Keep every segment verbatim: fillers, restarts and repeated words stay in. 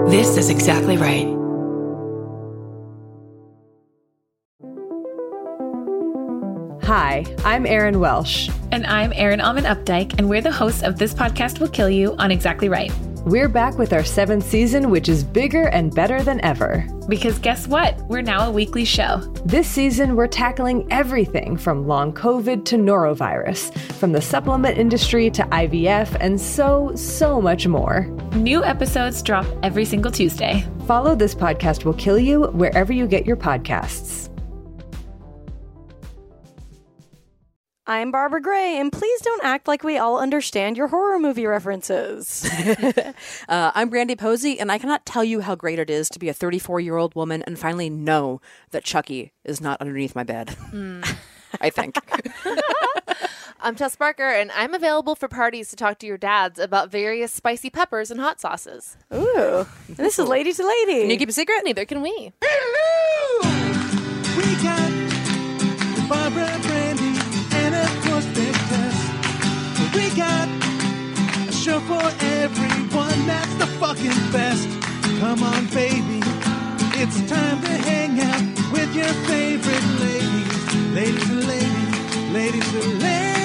This is exactly right. Hi, I'm Erin Welsh. And I'm Erin Alman Updike, and we're the hosts of This Podcast Will Kill You on Exactly Right. We're back with our seventh season, which is bigger and better than ever. Because guess what? We're now a weekly show. This season, we're tackling everything from long COVID to norovirus, from the supplement industry to I V F, and so, so much more. New episodes drop every single Tuesday. Follow This Podcast Will Kill You wherever you get your podcasts. I'm Barbara Gray, and please don't act like we all understand your horror movie references. uh, I'm Brandy Posey, and I cannot tell you how great it is to be a thirty-four-year-old woman and finally know that Chucky is not underneath my bed. Mm. I think. I'm Tess Barker, and I'm available for parties to talk to your dads about various spicy peppers and hot sauces. Ooh. And this is Lady to Lady. Can you keep a secret? Neither can we. Hello! We got Barbara and Brandy. We got a show for everyone that's the fucking best. Come on, baby. It's time to hang out with your favorite ladies. Ladies and ladies. Ladies and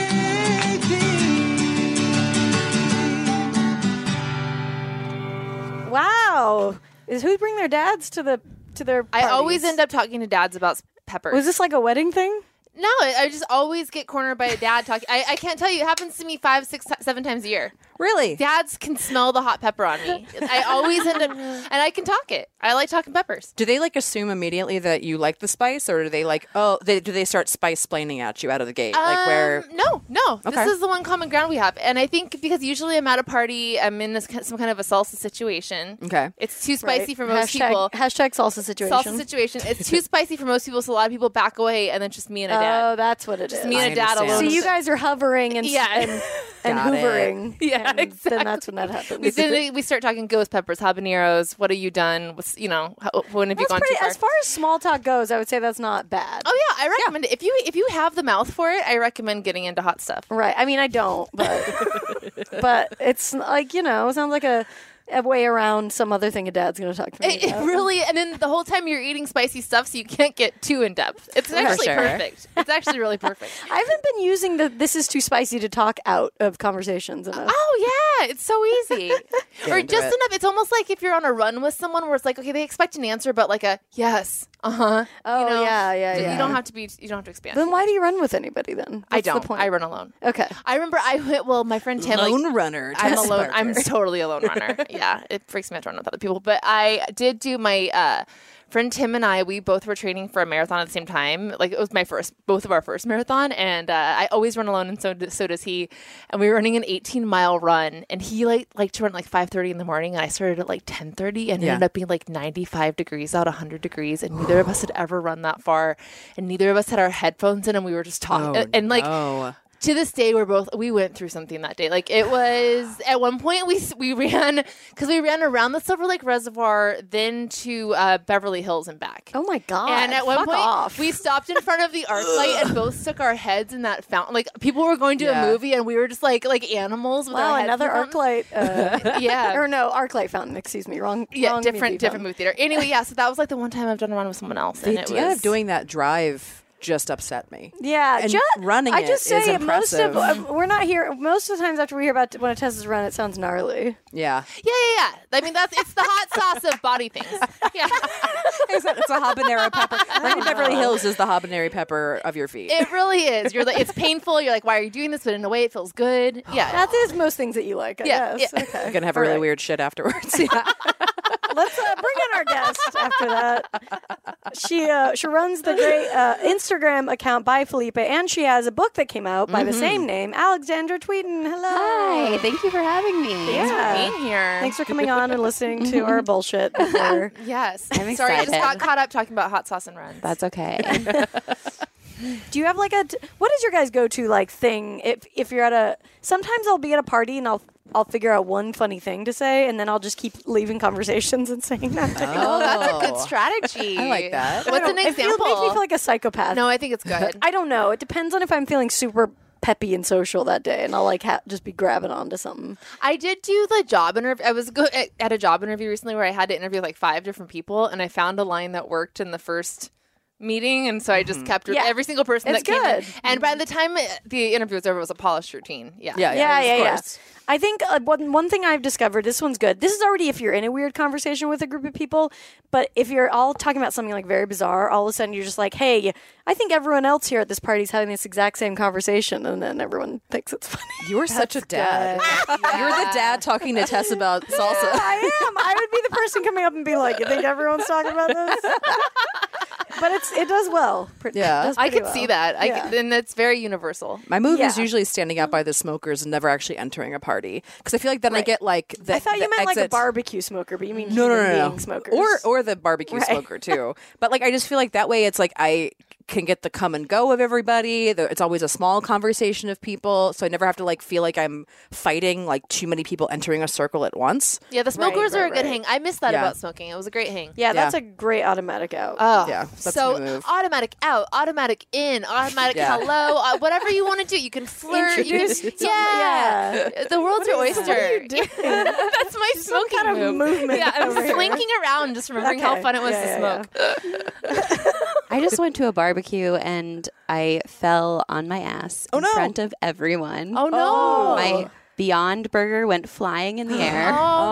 ladies. Wow. Is who bring their dads to the to their parties? I always end up talking to dads about peppers. Was this like a wedding thing? No, I, I just always get cornered by a dad talking. I, I can't tell you. It happens to me five, six, seven times a year. Really? Dads can smell the hot pepper on me. I always end up, and I can talk it. I like talking peppers. Do they like assume immediately that you like the spice, or do they like, oh, they, do they start spice splaining at you out of the gate? Um, like where? No, no. Okay. This is the one common ground we have. And I think because usually I'm at a party, I'm in this some kind of a salsa situation. Okay. It's too spicy Right. for most hashtag, people. Hashtag salsa situation. Salsa situation. It's too spicy for most people, so a lot of people back away, and then just me and a dad. Oh, that's what it Just is. me and I a dad understand. alone. So you guys are hovering and Yeah. and, and Got it. hoovering. Yeah, and exactly. Then that's when that happens. We, then we start talking ghost peppers, habaneros. What have you done? What's, you know, how, when have you That's gone pretty, too far? as far as small talk goes, I would say that's not bad. Oh yeah, I recommend it. If you if you have the mouth for it, I recommend getting into hot stuff. Right. I mean, I don't, but but it's like, you know, it sounds like a, a way around some other thing a dad's going to talk to me It, it about. really, and then the whole time you're eating spicy stuff, so you can't get too in depth. It's For actually sure. perfect. It's actually really perfect. I haven't been using the "this is too spicy to talk" out of conversations enough. Oh yeah, it's so easy. or into just it. enough. It's almost like if you're on a run with someone where it's like, okay, they expect an answer, but like a yes, uh huh. Oh, you know, yeah, yeah, yeah. You don't have to be. You don't have to expand. Then why do you run with anybody then? I What's don't. The point? I run alone. Okay. I remember I went. Well, my friend Tim. Lone like, runner. I'm Tess alone. I'm Barker. totally a lone runner. Yeah, it freaks me out to run with other people. But I did do my uh, friend Tim and I. We both were training for a marathon at the same time. Like it was my first, both of our first marathon, and uh, I always run alone, and so so does he. And we were running an eighteen mile run, and he like liked to run at like five thirty in the morning, and I started at like ten thirty, and it Yeah. ended up being like ninety-five degrees out, one hundred degrees, and neither of us had ever run that far, and neither of us had our headphones in, and we were just talking, Oh, and like. no. To this day, we're both we went through something that day. Like it was at one point we we ran because we ran around the Silver Lake Reservoir, then to uh, Beverly Hills and back. Oh my god! And at one Fuck point, off. we stopped in front of the ArcLight and both stuck our heads in that fountain. Like people were going to Yeah. a movie, and we were just like like animals with wow, our heads another in the fountain. ArcLight. Uh, Yeah. or no, ArcLight fountain. Excuse me, wrong. Yeah, wrong different movie different fountain. movie theater. Anyway, yeah. So that was like the one time I've done a run with someone else, The and it idea was of doing that drive just upset me. Yeah, And ju- running I it just is say most of impressive. uh, we're not here. Most of the times after we hear about when a test is run, it sounds gnarly. Yeah. Yeah, yeah, yeah. I mean, that's it's the hot sauce of body things. Yeah. It's a, it's a habanero pepper. Randy Beverly Hills is the habanero pepper of your feet. It really is. You're like, it's painful. You're like, why are you doing this? But in a way, it feels good. Yeah. That is most things that you like. I Yeah, guess. yeah. Okay. You're gonna have All really right. weird shit afterwards. Yeah. Let's uh, bring in our guest after that. She uh, she runs the great uh, Instagram account by Felipe, and she has a book that came out by the same name, Alexandra Tweeten. Hello. Hi, thank you for having me. Yeah. Thanks for being here. Thanks for coming on and listening to our bullshit before. Yes. I'm Sorry, I just got excited. caught up talking about hot sauce and runs. That's okay. Do you have like a? What is your guys' go-to like thing? If if you're at a, sometimes I'll be at a party and I'll I'll figure out one funny thing to say, and then I'll just keep leaving conversations and saying that. thing. Oh, that's a good strategy. I like that. What's an It feel- example? makes me feel like a psychopath. No, I think it's good. I don't know. It depends on if I'm feeling super peppy and social that day, and I'll like ha- just be grabbing onto something. I did do the job interview. I was go- at, at a job interview recently where I had to interview like five different people, and I found a line that worked in the first meeting, and so I just kept Yeah. every single person It's that came good. in. And by the time it, the interview was over, it was a polished routine. Yeah, Yeah, Yeah, yeah, of yeah. course. I think uh, one one thing I've discovered. This one's good. This is already if you're in a weird conversation with a group of people, but if you're all talking about something like very bizarre, all of a sudden you're just like, "Hey, I think everyone else here at this party is having this exact same conversation," and then everyone thinks it's funny. You're such a dad. You're the dad talking to Tess about salsa. I am. I would be the person coming up and be like, "You think everyone's talking about this?" But it's it does well. Pretty- Yeah. it does I pretty could well. see that. I Yeah. could, and it's very universal. My move is Yeah. usually standing out by the smokers and never actually entering a party because I feel like then I Right. get like the I thought you the meant like a exit- barbecue smoker, but you mean no, no, human no, no, being smokers. or or the barbecue Right. smoker too. But like I just feel like that way it's like I can get the come and go of everybody. The, it's always a small conversation of people, so I never have to like feel like I'm fighting like too many people entering a circle at once. Yeah, the smokers right, are a good right. hang. I miss that Yeah. about smoking. It was a great hang. yeah, that's Yeah. a great automatic out. Oh, Yeah, that's so my move. automatic out, automatic in, automatic Yeah. hello, uh, whatever you want to do. You can flirt. You can, Introduce- yeah. the world's your oyster. What are you doing? That's my smoking kind of move. movement Yeah, I'm over here. slinking around, just remembering how Okay. fun it was Yeah, to yeah, smoke. I just went to a barbecue and I fell on my ass Oh, in no. front of everyone. Oh no! My Beyond Burger went flying in the air.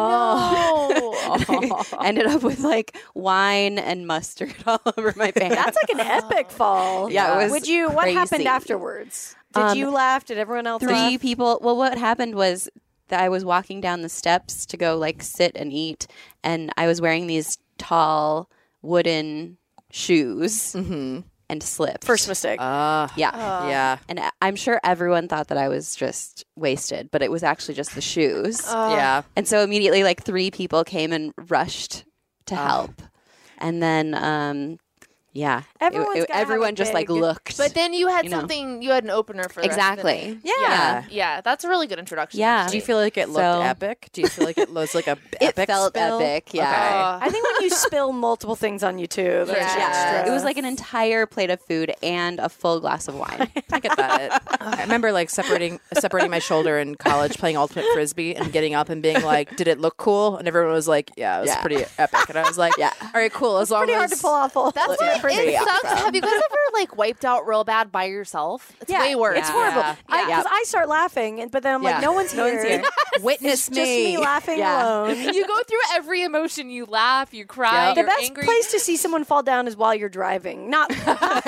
Oh no! Ended up with like wine and mustard all over my pants. That's like an epic fall. Yeah, it was Would you? What happened crazy. afterwards? Did Um, you laugh? Did everyone else Three laugh? people. Well, what happened was that I was walking down the steps to go like sit and eat, and I was wearing these tall wooden shoes and slipped. First mistake. Ah, yeah. yeah, And I- I'm sure everyone thought that I was just wasted, but it was actually just the shoes. yeah. And so immediately, like, three people came and rushed to help. And then, um, yeah, it- Everyone's it- gotta have a everyone just like big- looked. But then you had You know. something. You had an opener for the rest of the Exactly. night. Yeah. yeah, yeah. That's a really good introduction. Yeah. Do you feel like it looked So- epic? Do you feel like it was like a it epic felt spill? epic. Yeah. Uh, I think when you spill multiple things on you too, there's Yeah. extra. It was like an entire plate of food and a full glass of wine. I get that. I remember like separating separating my shoulder in college playing ultimate frisbee and getting up and being like, "Did it look cool?" And everyone was like, "Yeah, it was Yeah. pretty epic." And I was like, Yeah. all right, cool. As long pretty as hard to pull off. All That's all- what pretty it awesome. sucks. Have you guys ever like wiped out real bad by yourself? It's Yeah, way worse. It's horrible. Yeah. I, Yeah. Because I start laughing, and but then I'm like, Yeah. no one's No here. one's here. witness It's just me laughing Yeah. alone. You go through every emotion. You laugh. You cry. Yep. The You're best angry. place to see someone fall down is while you're driving. Not, not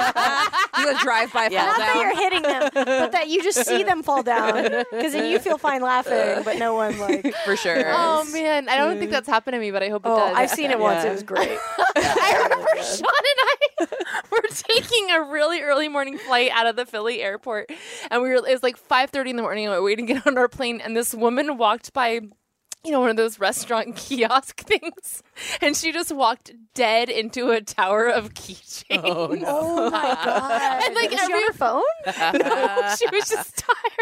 You a drive by fall that down. you're hitting them, but that you just see them fall down. Because then you feel fine laughing, but no one like. For sure. Oh man, I don't think that's happened to me, but I hope it Oh, does. I've seen it once. Yeah. It was great. I remember Sean and I were taking a really early morning flight out of the Philly airport, and we were. It was like five thirty in the morning, and we were waiting to get on our plane, and this woman walked by. You know, one of those restaurant kiosk things. And she just walked dead into a tower of keychains. Oh, no. Oh my god! And, like, was she every- on her phone? No, she was just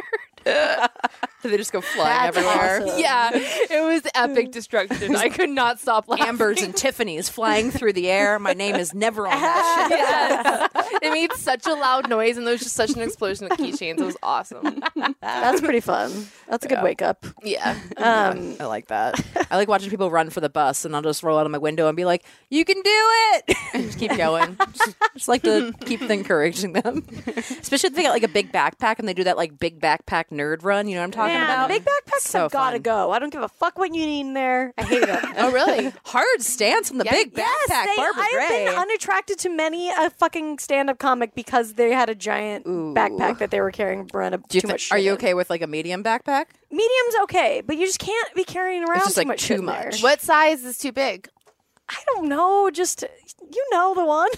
tired. Did they just go flying That's everywhere? awesome. Yeah, it was epic destruction. I could not stop laughing. Ambers and Tiffany's flying through the air. My name is never on that shit. Yes. It made such a loud noise, and there was just such an explosion of keychains. It was awesome. That's pretty fun. That's a good wake up. Yeah. Um, I like that. I like watching people run for the bus, and I'll just roll out of my window and be like, "You can do it!" and just keep going. just, just like to keep encouraging them, especially if they got like a big backpack and they do that like big backpack nerd run. You know what I'm talking man, about? big backpacks So have got to fun. go. I don't give a fuck what you need in there. I hate them. Oh, really? Hard stance on the Yeah, big Yes, backpack, they, Barbara I've Gray. been unattracted to many a fucking stand-up comic because they had a giant backpack that they were carrying around a, do you too thi- much. are shit you in. okay with like a medium backpack? Medium's okay, but you just can't be carrying around just, too like, much. too shit in much. there. What size is too big? I don't know. Just you know the one.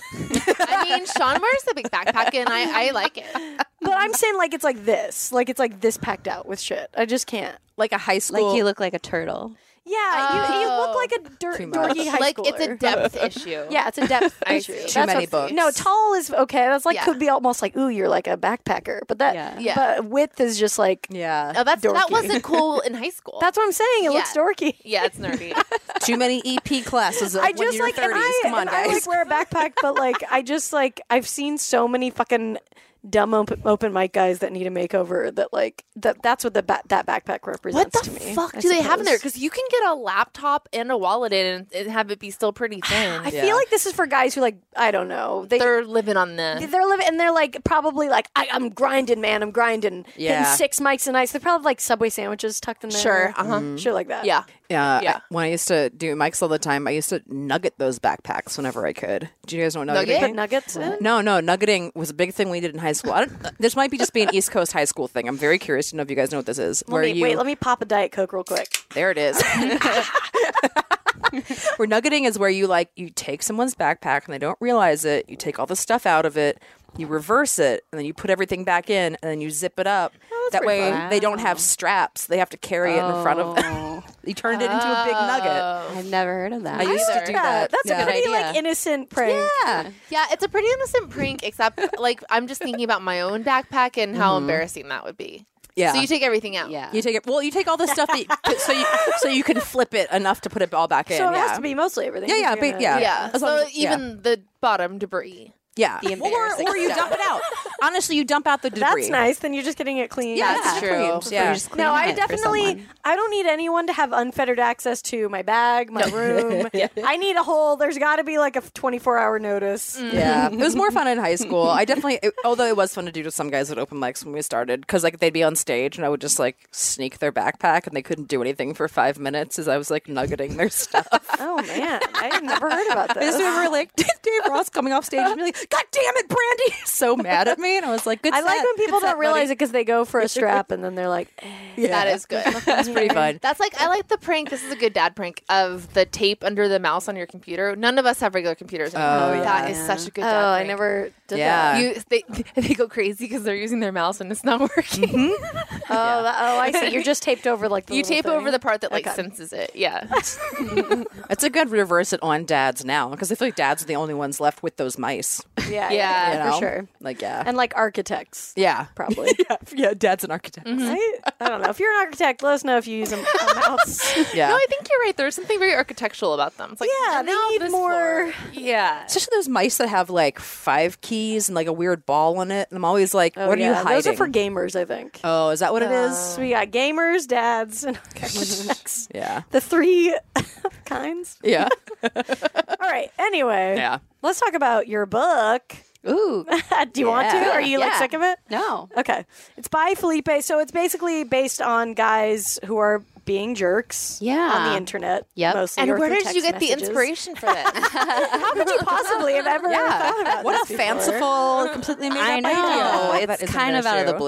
I mean, Sean wears the big backpack, and I, I like it. But I'm saying like it's like this, like it's like this packed out with shit. I just can't. Like a high school? Like you look like a turtle. Yeah, you, you look Oh. like a dirt, Too much. dorky high Like, schooler. it's a depth issue. Yeah, it's a depth I issue. see. That's Too many what- books. No, tall is okay. That's like Yeah. could be almost like ooh, you're like a backpacker. But that, Yeah. Yeah. but width is just like yeah. Oh, that's that Dorky. wasn't cool in high school. that's what I'm saying. It looks Yeah. dorky. yeah, it's nerdy. Too many E P classes. Of I when just you're like and thirties. I, Come on, and guys. I like wear a backpack, but like I just like I've seen so many fucking dumb open, open mic guys that need a makeover. That like that. That's what the ba- that backpack represents What to the me. fuck I do they have in there? suppose. Because you can get a laptop and a wallet in and, and have it be still pretty thin. I feel like this is for guys who like I don't know. They They're living on the. they're living and they're like probably like I, I'm grinding, man. I'm grinding. Yeah. Hitting six mics a night. So they're probably like Subway sandwiches tucked in there. Sure, uh-huh. Shit like that. Yeah. Yeah, Yeah. I- when I used to do mics all the time, I used to nugget those backpacks whenever I could. Do you guys know what nuggeting? Nugget? Put nuggets in. No, no, nuggeting was a big thing we did in high school. I don't, this might be just be an East Coast high school thing. I'm very curious to know if you guys know what this is. Let me, you, Wait, let me pop a Diet Coke real quick. There it is. Where nuggeting is where you like you take someone's backpack and they don't realize it. You take all the stuff out of it, you reverse it, and then you put everything back in, and then you zip it up. that way fun. they don't have straps. They have to carry it in front of them. You turned it into a big nugget. I've never heard of that. I used to either. do Yeah, that. that's yeah. a pretty like idea. innocent prank. Yeah. Yeah, it's a pretty innocent prank, except like I'm just thinking about my own backpack and how embarrassing that would be. Yeah. So you take everything out. Yeah. You take it. Well, you take all the stuff that you, so you so you can flip it enough to put it all back in. So it yeah. has to be mostly everything. Yeah, 'cause yeah, you're but gonna- yeah. Yeah. As long So as- yeah. even the bottom debris. Yeah. The or, embarrassing or you stuff. dump it out. Honestly, you dump out the debris. That's nice. Then you're just getting it clean. Yeah, That's it's true. clean. So Yeah. you're just No, cleaning I it for definitely. someone. I don't need anyone to have unfettered access to my bag, my room. I need a whole. There's got to be like a twenty-four hour notice. Yeah, it was more fun in high school. I definitely, it, although it was fun to do to some guys at open mics when we started, because like they'd be on stage and I would just like sneak their backpack and they couldn't do anything for five minutes as I was like nuggeting their stuff. Oh man, I had never heard about I just this. remember like Dave Ross coming off stage and be like, "God damn it, Brandy!" So mad at me, and I was like, "Good." I like set. when people Good set, don't realize buddy." it because they go for a strap and then they're like, eh. That is good. That's pretty fun. That's like I like the prank. This is a good dad prank of the tape under the mouse on your computer. None of us have regular computers. Anymore. Oh, That yeah. is such a good. Oh, dad I prank. never did Yeah. that. You they they go crazy because they're using their mouse and it's not working. Oh, that, oh, I see. You're just taped over like the You little tape thing. over the part that like Okay. senses it. Yeah. It's a good reverse it on dads now because I feel like dads are the only ones left with those mice. Yeah, Yeah, yeah, You know? for sure. Like yeah, And like architects, yeah, probably. yeah, yeah. Dad's an architect. Right? I don't know. If you're an architect, let us know if you use a, a mouse. Yeah. No, I think you're right. There's something very architectural about them. It's like Yeah, and they now need this more- floor. Yeah. Especially those mice that have like five keys and like a weird ball on it. And I'm always like, Oh, what are yeah. you hiding? Those are for gamers, I think. Oh, is that what it is? So we got gamers, dads, and architects. Yeah. The three kinds. Yeah. All right. Anyway, Yeah. let's talk about your book. Ooh, Do you want to? Yeah. Are you like Yeah. sick of it? no. Okay. It's by Felipe. So it's basically based on guys who are being jerks Yeah. on the internet. Yep. Mostly, And or where through did you text get the messages. inspiration for this? How could you possibly have ever thought about What this a before? fanciful, completely made I up know. idea. That It's isn't kind no of out of the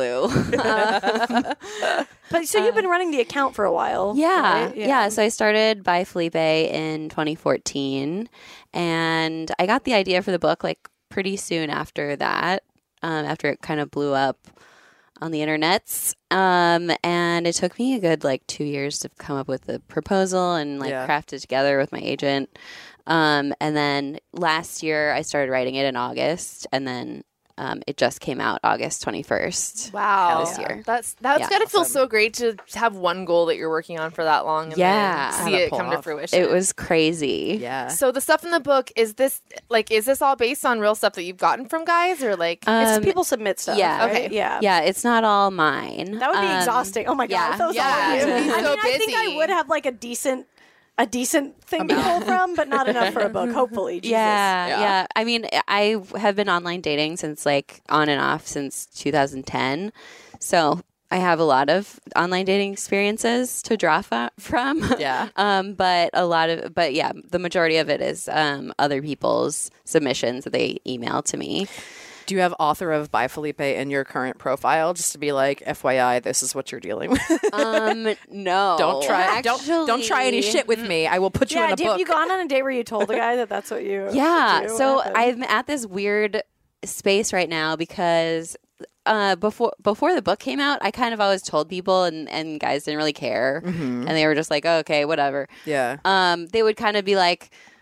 issue. blue. But so you've been running the account for a while. Yeah, right? yeah. So I started by Felipe in twenty fourteen, and I got the idea for the book like pretty soon after that, um, after it kind of blew up on the internets. Um, and it took me a good like two years to come up with the proposal and like Yeah. craft it together with my agent. Um, and then last year I started writing it in August, and then um, it just came out August twenty-first. Wow. This year. That's that's Yeah. gotta feel so great to have one goal that you're working on for that long and Yeah. then Have see it it pull come to off. fruition. It was crazy. Yeah. So the stuff in the book, is this like is this all based on real stuff that you've gotten from guys or like It's Um, people submit stuff. yeah. right? Okay. Yeah. Yeah, it's not all mine. That would be Um, exhausting. Oh my god, yeah. if that was Yeah, all you. to be I mean, so I think I busy. would have like a decent, a decent thing to pull from, but not enough for a book. Hopefully, Jesus. Yeah, Yeah. yeah, I mean, I have been online dating since like on and off since two thousand ten. So I have a lot of online dating experiences to draw fa- from. Yeah. um, but a lot of, but yeah, the majority of it is um, other people's submissions that they email to me. Do you have author of By Felipe in your current profile just to be like, F Y I, this is what you're dealing with? Um, no, don't try. Don't don't try any Actually- shit with me. I will put you Yeah, in a have book. you gone on a date where you told the guy that that's what you? Yeah. do? What So happened? I'm at this weird space right now because uh, before before the book came out, I kind of always told people, and, and guys didn't really care, and they were just like, oh, okay, whatever. yeah. Um, they would kind of be like,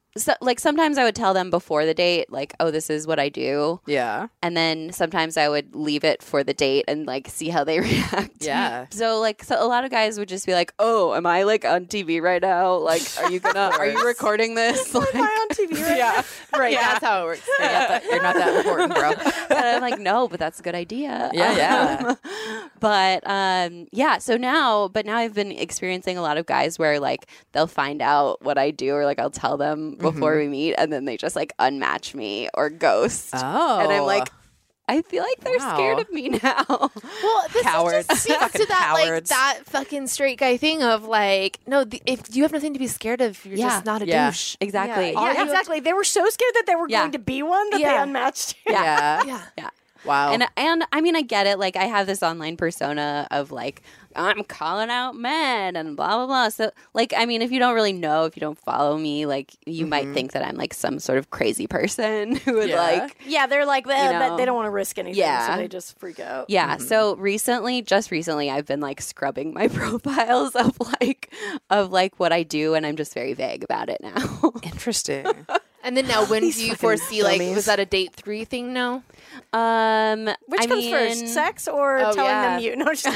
so, like sometimes I would tell them before the date, like, oh, this is what I do. Yeah. And then sometimes I would leave it for the date and like see how they react. Yeah. So like, so a lot of guys would just be like, oh, am I like on T V right now? Like, are you gonna, are you recording this? Like, Am I on T V right yeah. Right. That's how it works. You're not that, you're not that important, bro. And I'm like, no, but that's a good idea. Yeah, yeah. But um, yeah, so now, but now I've been experiencing a lot of guys where like they'll find out what I do, or like I'll tell them before we meet, and then they just like unmatch me or ghost. Oh. And I'm like, I feel like they're Wow. scared of me now. Well, this Cowards. just speaks Fucking to that like cowards. that fucking straight guy thing of like, no, the, if you have nothing to be scared of, you're Yeah. just not a Yeah. douche. Exactly. Yeah. All you Yeah, have to- exactly. They were so scared that they were Yeah. going to be one that Yeah. they unmatched you. Yeah. Yeah. Yeah. Wow. And and I mean I get it. Like I have this online persona of like I'm calling out men and blah blah blah. So like I mean if you don't really know, if you don't follow me, like you might think that I'm like some sort of crazy person who would Yeah. like Yeah, they're like, eh, You know. but they don't want to risk anything, Yeah. so they just freak out. yeah. So recently, just recently, I've been like scrubbing my profiles of like of like what I do, and I'm just very vague about it now. Interesting. And then now, when These do you fucking foresee like dummies. was that a date three thing now? um, Which I comes mean, first, sex or Oh, telling yeah. them you? No, just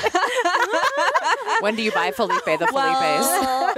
When do you buy Felipe the Felipes? Well,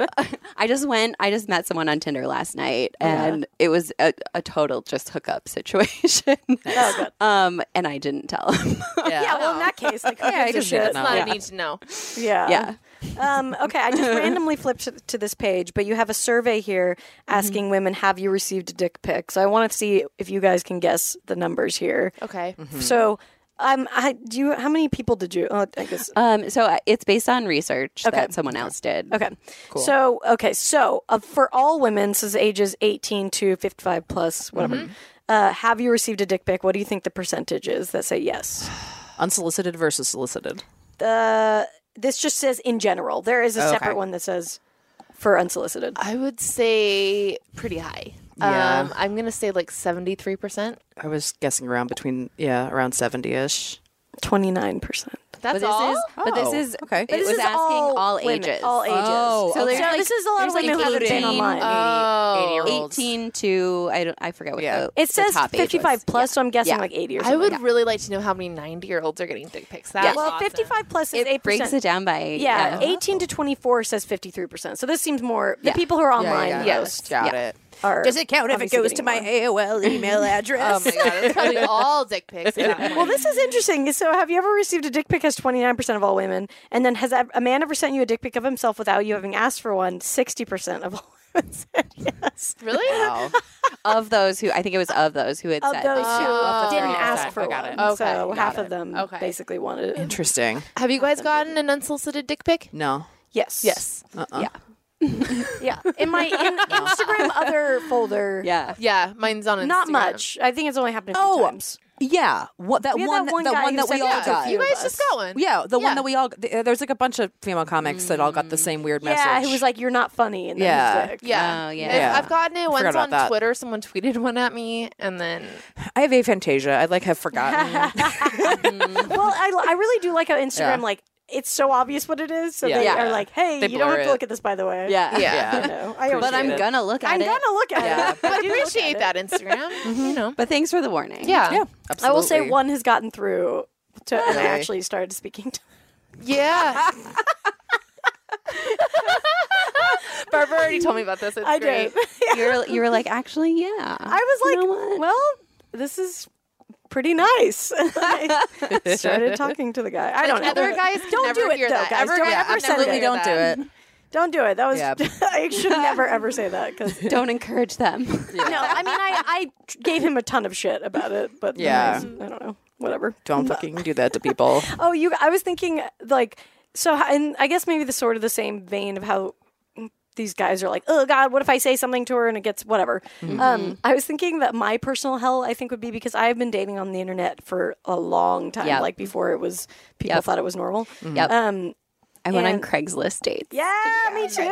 I just went. I just met someone on Tinder last night, and it was a, a total just hookup situation. Oh, good. Um, and I didn't tell him. Yeah, well, in that case, like, who Yeah, gives I a just need to shit? know. Not Yeah. a need to know. Yeah. yeah. Um, okay, I just randomly flipped to, to this page, but you have a survey here asking women, have you received a dick pic? So I want to see if you guys can guess the numbers here. Okay. So, um, I, do you? How many people did you? Oh, I guess. Um, so uh, it's based on research Okay. that someone else did. Okay. So, okay. So, uh, for all women, this is ages eighteen to fifty-five plus, whatever. Uh, have you received a dick pic? What do you think the percentage is that say yes? Unsolicited versus solicited. Uh, this just says in general. There is a Okay. separate one that says for unsolicited. I would say pretty high. Yeah. Um, I'm gonna say like seventy-three percent. I was guessing around between, yeah, around seventy-ish. twenty-nine percent. That's But this all. is, but this Oh, is okay. It But this was is asking all all, women, ages. all ages. Oh, So there's So like, this is a lot of there's, women like who haven't been eighteen, online. Oh. eighty-year-olds. eighteen to I don't I forget what Yeah. the It the says top age fifty-five was. plus, so I'm guessing Yeah. like eighty or I something. would really like to know how many ninety-year-olds are getting dick pics. That's Yeah. Well, awesome. fifty-five plus is It eight percent. breaks it down by Yeah, eighteen to twenty-four says fifty-three percent. So this seems more the Yeah. people who are Yeah, online yeah, the yeah. most Got Yeah. it. are Does it count if it obviously goes getting to my more. A O L email address? Oh my god, it's probably all dick pics. at that point. Well, this is interesting. So, have you ever received a dick pic as twenty-nine percent of all women? And then, has a a man ever sent you a dick pic of himself without you having asked for one? sixty percent of all women said yes. really? Wow. of those who I think it was of those who had Of said those that. who Oh. didn't thirty ask percent. for I got one. it. Okay, So, got half it. of them Okay. basically wanted it. Interesting. Have you guys gotten an unsolicited dick pic? No. Yes. Yes. Uh-uh. Yeah. Yeah. In my in Instagram other folder, Yeah. Yeah, mine's on Instagram. not much. I think it's only happened a few Oh, times. Yeah. What, that We had one that one the guy one who that we said all that to a got. few You of guys us. just got one. Yeah, the Yeah. one that we all th- there's like a bunch of female comics that all got the same weird message. Yeah, he was like, "You're not funny," and then Yeah. his dick. Yeah. Oh, yeah. If- Yeah. I've gotten it Forgot once about on that. Twitter. Someone tweeted one at me, and then I have aphantasia. I like have forgotten. Well, I, I really do like how Instagram Yeah. like it's so obvious what it is, so Yeah. they Yeah. are like, "Hey, They you don't blur have to it. look at this, by the way." Yeah. yeah. You know, I always But do I'm it. gonna look at I'm it. gonna look at Yeah. it. But I do look appreciate at that Instagram. You know. But thanks for the warning. Yeah. yeah, I will say absolutely. one has gotten through to, and I Really? actually started speaking to. Yeah. Barbara already told me about this. It's I great. did. You were you were like, actually, yeah. I was You like, know what? "Well, this is pretty nice." I started talking to the guy. I don't know. Other guys can Don't never do it, hear though, that. guys. Ever, Don't yeah, ever send never it. hear don't do that. it. Don't do it. That was. Yeah. I should never ever say that because. Don't encourage them. No, I mean, I, I gave him a ton of shit about it, but Yeah. anyways, I don't know. Whatever. Don't fucking do that to people. Oh, you. I was thinking like so, and I guess maybe the sort of the same vein of how these guys are like, oh God, what if I say something to her and it gets whatever. Um, I was thinking that my personal hell, I think, would be because I've been dating on the internet for a long time, Yep. like before it was people Yep. thought it was normal. Yep. Um, I went on And- Craigslist dates. Yeah, me too.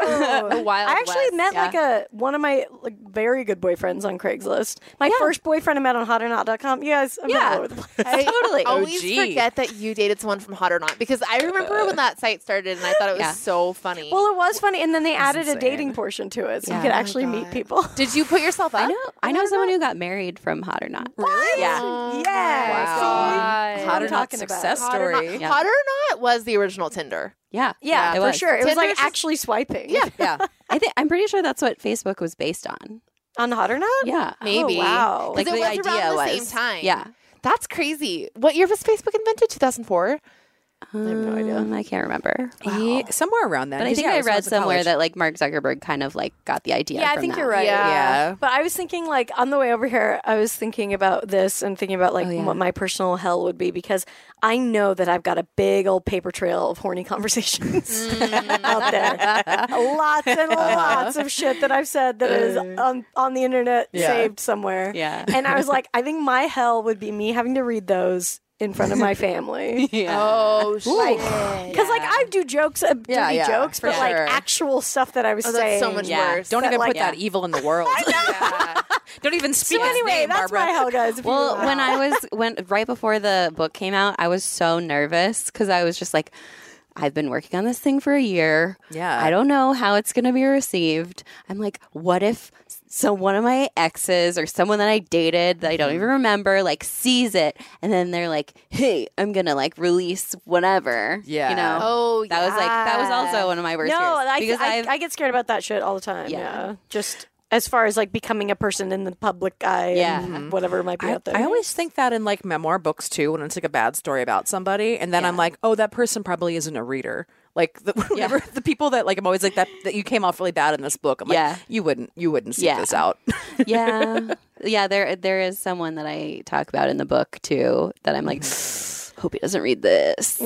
The Wild I actually West. met Yeah. like a one of my like very good boyfriends on Craigslist. My first boyfriend I met on hot or not dot com. You guys, I'm Yeah. all over the place. I Totally. always O G. forget that you dated someone from Hot or Not because I remember when that site started and I thought it was Yeah. so funny. Well, it was funny, and then they added a insane. dating portion to it, so Yeah. you could Oh my actually meet God. people. Did you put yourself up? I know. I know someone who got married from Hot or Not. Really? Yeah. Oh Yeah. my See? God. Hot or I'm not talking about. success Hot or, story. not, Yeah. Hot or Not was the original Tinder. Yeah. Yeah, it for was. sure. It was like Tinder's just- actually swiping. Yeah. Yeah. I think I'm pretty sure that's what Facebook was based on. On hot or not? Yeah. Maybe. Oh, wow. Like it the was idea around the was same time. Yeah. That's crazy. What year was Facebook invented? two thousand four? I have no idea. I can't remember. He- somewhere around that. But I think I read somewhere that like Mark Zuckerberg kind of like got the idea. Yeah, I from think that. you're right. Yeah. Yeah. But I was thinking, like, on the way over here, I was thinking about this and thinking about, like, Oh, yeah. what my personal hell would be because I know that I've got a big old paper trail of horny conversations out there. Lots and lots of shit that I've said that is on, on the internet Yeah. saved somewhere. Yeah. And I was like, I think my hell would be me having to read those in front of my family. Yeah. Oh, shit. Because, like, I do jokes, uh, dirty Yeah, yeah, jokes, for but, like, sure. actual stuff that I was Oh, that's saying. so much Yeah. worse. Don't that, even like- put that evil in the world. Yeah. Don't even speak So his anyway, name, that's Barbara. my hell, guys. If you Well, want. when I was when right before the book came out, I was so nervous because I was just like, I've been working on this thing for a year. Yeah. I don't know how it's going to be received. I'm like, what if so one of my exes or someone that I dated that I don't even remember like sees it and then they're like, "Hey, I'm going to like release whatever." Yeah. You know. Oh, That was like that was yeah. also one of my worst No, fears I, because I, I've I get scared about that shit all the time. Yeah. Yeah. Just as far as like becoming a person in the public eye Yeah. and whatever might be I, out there. I always think that in like memoir books too, when it's like a bad story about somebody, and then I'm like, oh, that person probably isn't a reader. Like the, whenever the people that like I'm always like that that you came off really bad in this book. I'm Yeah. like, you wouldn't, you wouldn't seek Yeah. this out. yeah. Yeah, there there is someone that I talk about in the book too that I'm like hope he doesn't read this.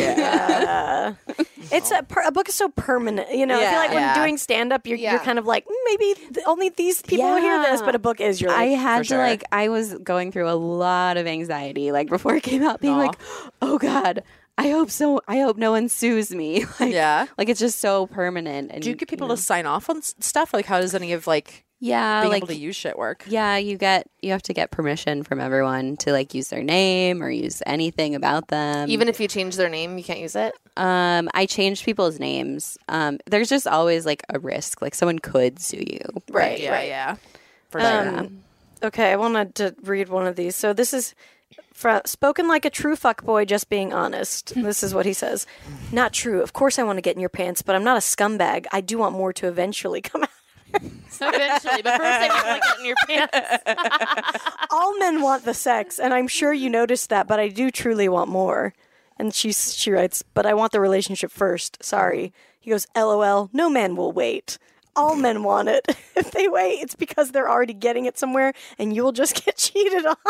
yeah. It's a, per- a book is so permanent. You know, I feel Yeah. like when Yeah. doing stand up, you're, Yeah. you're kind of like, mm, maybe th- only these people will hear this, Yeah. but a book is your I like, had for to sure. like I was going through a lot of anxiety like before it came out being Aw. like, "Oh god, I hope so I hope no one sues me." Like Yeah. like it's just so permanent and Do you get people know. to sign off on s- stuff? Like, how does any of like Yeah, being like able to use shit work? yeah, you get you have to get permission from everyone to like use their name or use anything about them. Even if you change their name, you can't use it. um I changed people's names. Um there's just always like a risk like someone could sue you. right, Yeah, right. yeah, for sure. Um, okay, I wanted to read one of these. So this is fr- spoken like a true fuckboy, just being honest. This is what he says. Not true. Of course I want to get in your pants, but I'm not a scumbag. I do want more to eventually come out. Eventually, but first I need to like, get in your pants. All men want the sex, and I'm sure you noticed that, but I do truly want more. And she she writes, but I want the relationship first. Sorry. He goes, LOL, no man will wait. All men want it. If they wait, it's because they're already getting it somewhere, and you'll just get cheated on.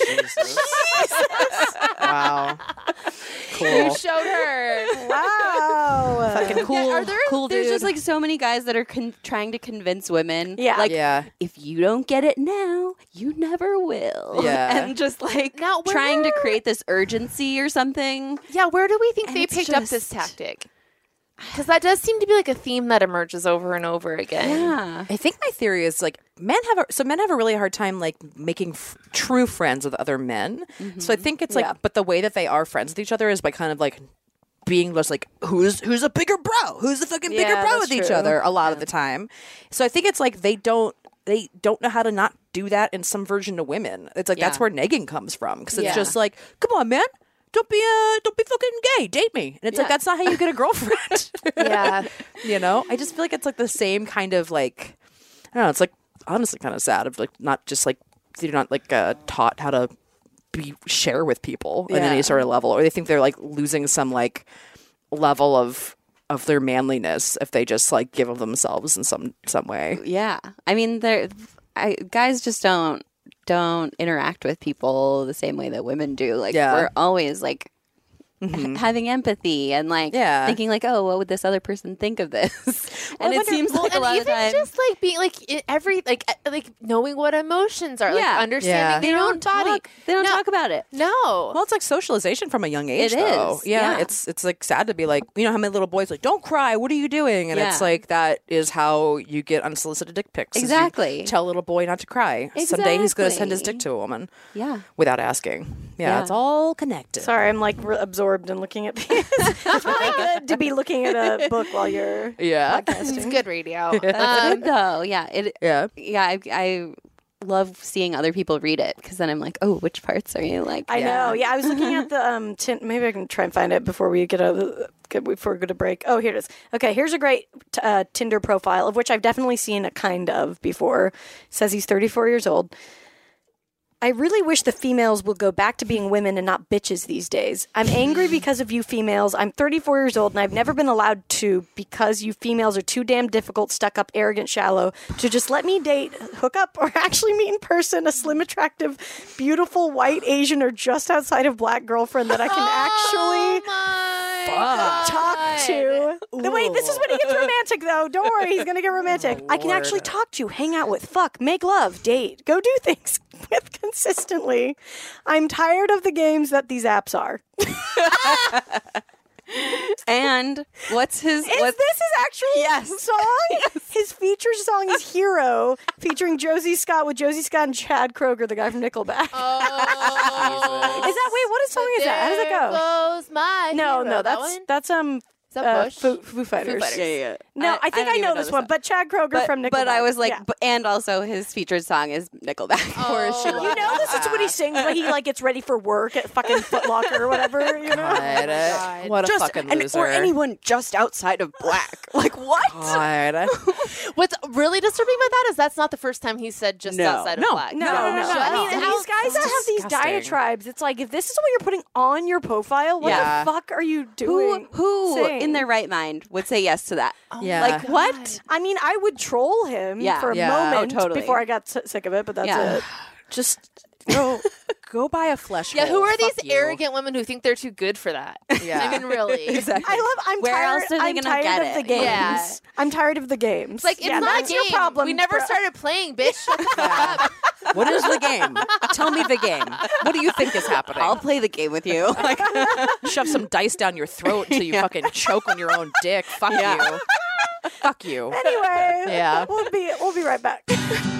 Wow, You cool. showed her. Wow. Fucking cool. are there- cool there's There's just, just like so many guys that are con- trying to convince women. Yeah. Like, Yeah. if you don't get it now, you never will. Yeah. And just like Now, where- trying to create this urgency or something. Yeah, where do we think And they it's picked up this just- tactic? Because that does seem to be like a theme that emerges over and over again. Yeah. I think my theory is like men have a, so men have a really hard time like making f- true friends with other men. So I think it's like, Yeah. but the way that they are friends with each other is by kind of like being just like who's who's a bigger bro, who's a fucking bigger Yeah, bro that's with each true. other a lot of the time. So I think it's like they don't they don't know how to not do that in some version of women. It's like that's Yeah. where negging comes from because it's Yeah. just like, come on, man. Don't be uh, don't be fucking gay. Date me, and it's like Yeah. that's not how you get a girlfriend. Yeah. You know, I just feel like it's like the same kind of like I don't know. It's like honestly kind of sad of like not just like they're not like uh, taught how to be share with people at any Yeah. sort of level, or they think they're like losing some like level of of their manliness if they just like give of themselves in some some way. Yeah. I mean, there, I, guys just don't don't interact with people the same way that women do. Like Yeah. we're always like h- having empathy and like Yeah. thinking like, oh, what would this other person think of this? and I it wonder- seems well, like a and lot of even time. just like being like in every like uh, like knowing what emotions are, Yeah. like understanding Yeah. they their own don't body. talk. They don't No. talk about it. No. Well, it's like socialization from a young age, It though. is, Yeah, yeah. it's it's like sad to be like, you know, how many little boys like, don't cry. What are you doing? And it's Yeah. like that is how you get unsolicited dick pics. is you Exactly. tell a little boy not to cry. Someday he's going to send his Exactly. dick to a woman Yeah. without asking. Yeah, Yeah. it's all connected. Sorry, I'm like re- absorbed in looking at these. It's really good to be looking at a book while you're Yeah. podcasting. It's good radio. That's Um, good though. Yeah. It. Yeah. Yeah. I. I love seeing other people read it because then I'm like, oh, which parts are you like? I know. Yeah, I was looking at the um. Tin- maybe I can try and find it before we get a get, before we go to break. Oh, here it is. Okay, here's a great t- uh, Tinder profile of which I've definitely seen a kind of before. It says he's thirty-four years old. I really wish the females will go back to being women and not bitches these days. I'm angry because of you females. I'm thirty-four years old and I've never been allowed to because you females are too damn difficult, stuck up, arrogant, shallow to just let me date, hook up, or actually meet in person a slim, attractive, beautiful, white, Asian, or just outside of black girlfriend that I can actually oh talk to. No, wait, this is when he gets romantic, though. Don't worry, he's going to get romantic. I can actually talk to, hang out with, fuck, make love, date, go do things with consistently. I'm tired of the games that these apps are. And what's his? Is What's, this his actual Yes. song? His feature song is Hero, featuring Josie Scott with Josie Scott and Chad Kroger, the guy from Nickelback. Oh. Is that, wait, what is song is that? How does it There go? goes my No, hero. no, That that's, one? that's, um, Is that uh, Bush? Foo, Foo Fighters. Fighters. yeah, yeah. No, I, think don't I, know even this the one, song. but Chad Kroger but, from Nickelback. but I was like, Yeah. but, and also his featured song is Nickelback. Or she Oh. You know, this is what he sings when he like gets ready for work at fucking Foot Locker or whatever. You know, God. What a just fucking and, loser. or anyone just outside of black. Like what? God. What's really disturbing about that is that's not the first time he said just No. outside of No. black. no, no, no. no, I no. mean, and How- these guys that have these disgusting. diatribes, it's like if this is what you're putting on your profile, what Yeah. the fuck are you Who doing? who saying? in their right mind would say yes to that? Yeah. Like what? I mean, I would troll him Yeah. for a Yeah. moment Oh, totally. before I got s- sick of it, but that's Yeah. it. Just go go buy a flesh Yeah, hole. who are these Fuck you. arrogant women who think they're too good for that? Yeah. I mean, really. Exactly. I love. I'm Where tired. else are they I'm gonna tired get of it? the games. Yeah. I'm tired of the games. Like, it's yeah, not that's a your game. problem. We never bro. started playing, bitch. Shut the fuck up. What is the game? Tell me the game. What do you think is happening? I'll play the game with you. Like shove some dice down your throat until you Yeah. fucking choke on your own dick. Fuck Yeah. you. Fuck you. Anyway, Yeah. we'll be we'll be right back.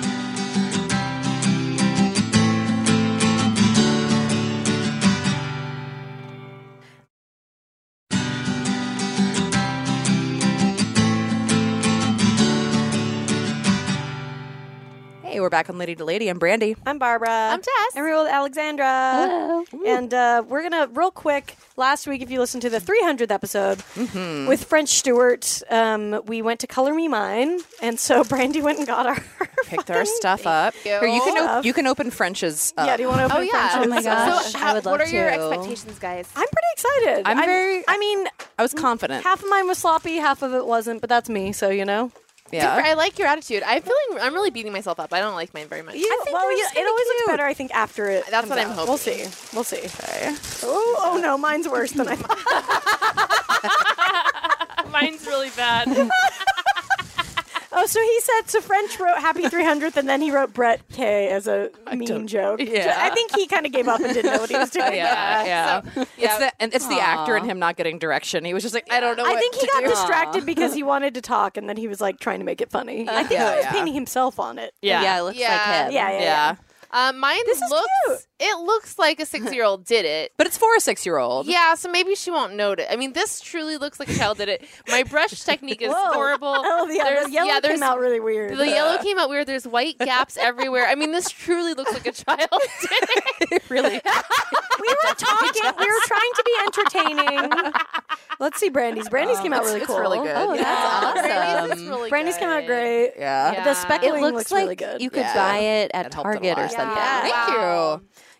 Hey, we're back on Lady to Lady. I'm Brandy. I'm Barbara. I'm Tess. And we're with Alexandra. Hello. And uh, we're going to, real quick, last week, if you listened to the three hundredth episode with French Stewart, um, we went to Color Me Mine. And so Brandy went and got our. Picked our stuff up. you. Here, you can Stuff. op- you can open French's. Up. Yeah, do you want to open Oh, yeah. French's? Oh, my gosh. So, I how, would what love are your to. expectations, guys? I'm pretty excited. I'm very- I mean, I was confident. half of mine was sloppy, half of it wasn't, but that's me, so you know. Yeah. I like your attitude. I'm feeling. I'm really beating myself up. I don't like mine very much. You, think well, yours you, is it kinda always looks cute. better, I think, after it. That's comes what I'm out. We'll hoping. see. We'll see. Oh, oh no, mine's worse than I thought. Mine's really bad. Oh, so he said, so French wrote Happy three hundredth, and then he wrote Brett K as a mean don't- joke. Yeah. I think he kind of gave up and didn't know what he was doing. yeah, yeah. yeah. It's the and it's the actor in him not getting direction. He was just like, I don't know. I what think he to got do. distracted because he wanted to talk, and then he was like trying to make it funny. I think Yeah, he was yeah. painting himself on it. Yeah. Yeah, it looks Yeah. like him. Yeah, yeah, yeah. Yeah. Uh, mine This is looks. cute. It looks like a six-year-old did it. But it's for a six-year-old. Yeah, so maybe she won't note it. I mean, this truly looks like a child did it. My brush technique is Whoa. horrible. Oh, yeah, There's- the yellow yeah, there's- came out really weird. The yellow came out weird. There's white gaps everywhere. I mean, this truly looks like a child did it. really. We were talking. We were trying to be entertaining. Let's see Brandy's. Brandy's came out It's- really it's cool. really good. Oh, Yeah. that's Brandy's awesome. looks really Brandy's came out good. great. Yeah. Yeah. The It speckling It looks, looks like really good. you could Yeah. buy it at That helped a Target or lot. something. Yeah. Thank Wow. you.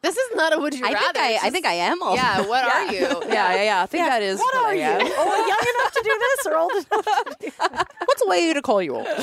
This is not a would you I rather. think I, It's I think I am old. Yeah, what are you? Yeah, yeah, yeah. I think that is What what are I you? am. Oh, young enough to do this or old enough to do that? What's a way to call you old?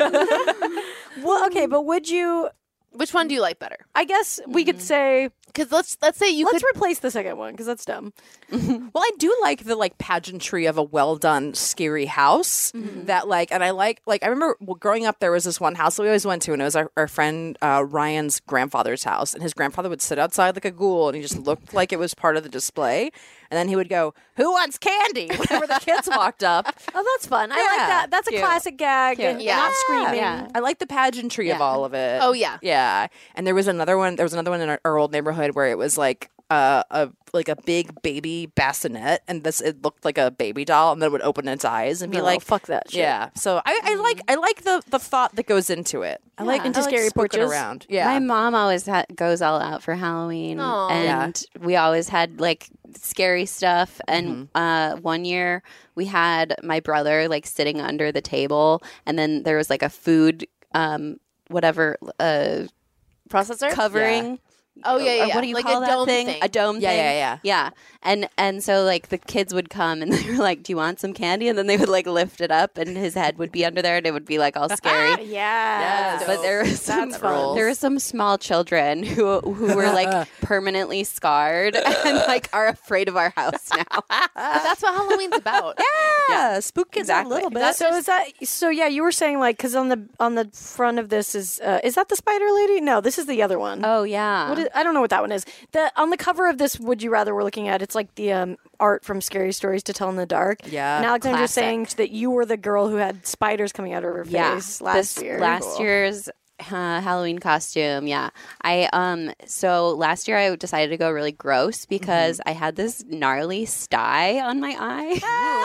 Well, okay, but would you? Which one do you like better? I guess we could say Because let's let's say you let's could. replace the second one because that's dumb. Well, I do like the like pageantry of a well done scary house. That like, and I like like I remember well, growing up there was this one house that we always went to, and it was our, our friend uh, Ryan's grandfather's house, and his grandfather would sit outside like a ghoul, and he just looked like it was part of the display, and then he would go, "Who wants candy?" whenever the kids walked up. Oh, that's fun. I like Yeah. that. That's a Cute. classic gag. Cute. And Yeah. not screaming. Yeah. I like the pageantry of Yeah. all of it. Oh, yeah. yeah. And there was another one. There was another one in our, our old neighborhood where it was like uh, a like a big baby bassinet, and this it looked like a baby doll, and then it would open its eyes and be No, like, fuck that shit. Yeah. So I, I like I like the the thought that goes into it. I like Into I like scary spooking porches. around. Yeah. My mom always ha- goes all out for Halloween, Aw. and we always had like scary stuff. And uh, one year we had my brother like sitting under the table, and then there was like a food, um, whatever, uh, Processor? covering. Oh, yeah, yeah, Or yeah. what do you Like call a that dome thing? thing. A dome Yeah, thing. yeah, yeah. Yeah. And and so like the kids would come and they were like, "Do you want some candy?" And then they would like lift it up, and his head would be under there, and it would be like all scary. Yeah. Yes. But there was some That's fun. there were some small children who who were like permanently scarred and like are afraid of our house now. But that's what Halloween's about. yeah, spook kids Exactly. a little bit. That's So is that so? Yeah, you were saying like because on the on the front of this is uh, is that the spider lady? No, this is the other one. Oh yeah. What is, I don't know what that one is. The on the cover of this Would You Rather we're looking at, it's like the um, art from Scary Stories to Tell in the Dark. Yeah, And Alexandra's classic. saying that you were the girl who had spiders coming out of her yeah. face last This year. Last year's uh, Halloween costume. Yeah. I um so last year I decided to go really gross because I had this gnarly sty on my eye.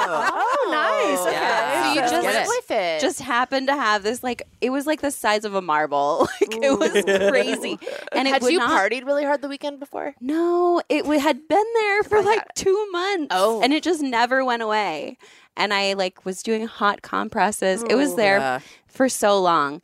Oh, nice. Okay. Yeah. So you Let's just get went it. with it. Just happened to have this like it was like the size of a marble. Like it was crazy. And it Had would you not, partied really hard the weekend before? No, it w- had been there for like two months. Oh. And it just never went away. And I like was doing hot compresses. It was there Yeah. for so long.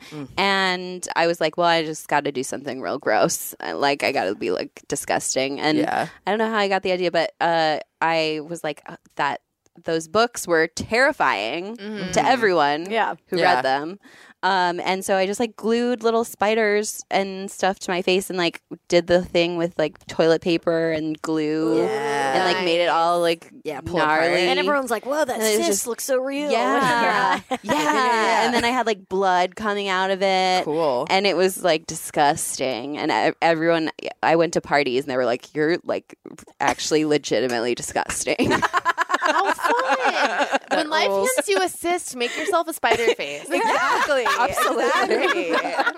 And I was like, well, I just got to do something real gross. I- Like I got to be like disgusting. And Yeah. I don't know how I got the idea, but uh, I was like uh, that those books were terrifying to everyone Yeah. who Yeah. read them. Um, and so I just like glued little spiders and stuff to my face and like did the thing with like toilet paper and glue and like made it all like Yeah, pull it apart. gnarly. And everyone's like, "Whoa, that And it was cyst just- looks so real." yeah. yeah. And then I had like blood coming out of it. Cool. And it was like disgusting. And e- everyone, I went to parties and they were like, "You're like actually legitimately disgusting." How fun! When life hands you a cyst, make yourself a spider face. Exactly. Absolutely.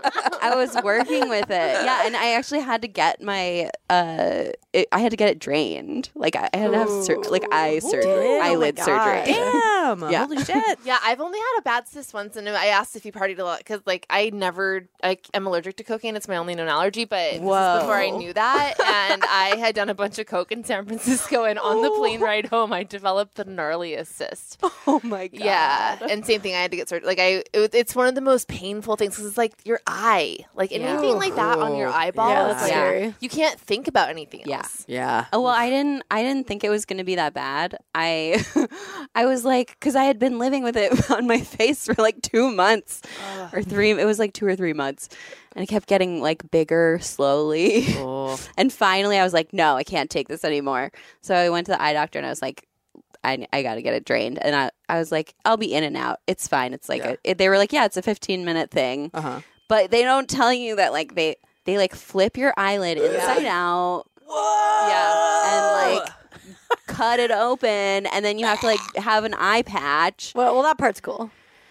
I was working with it. Yeah, and I actually had to get my uh it, I had to get it drained. Like I, I had to have sur- like eye surgery, Oh my eyelid God. surgery. Damn. Yeah. Holy shit. Yeah, I've only had a bad cyst once, and I asked if you partied a lot because, like, I never, I am allergic to cocaine. It's my only known allergy, but this is before I knew that, and I had done a bunch of coke in San Francisco, and on the plane ride home, I developed the gnarliest cyst. Oh my god. Yeah, and same thing. I had to get surgery. Like I, it, it's one of the most painful things because it's like your eye, like anything like that on your Ooh. eyeball. Yeah, it's that's like, scary. you can't think about anything Yeah. else. Yeah. Oh, well, I didn't. I didn't think it was going to be that bad. I, I was like, because I had been living with it on my face for like two months or three. It was like two or three months, and it kept getting like bigger slowly. Oh. And finally, I was like, no, I can't take this anymore. So I went to the eye doctor, and I was like, I, I got to get it drained. And I, I was like, I'll be in and out. It's fine. It's like Yeah. a, it, they were like, yeah, it's a fifteen minute thing. Uh huh. But they don't tell you that like they they like flip your eyelid inside out. Whoa. Yeah, and like cut it open, and then you have to like have an eye patch. Well, well, that part's cool.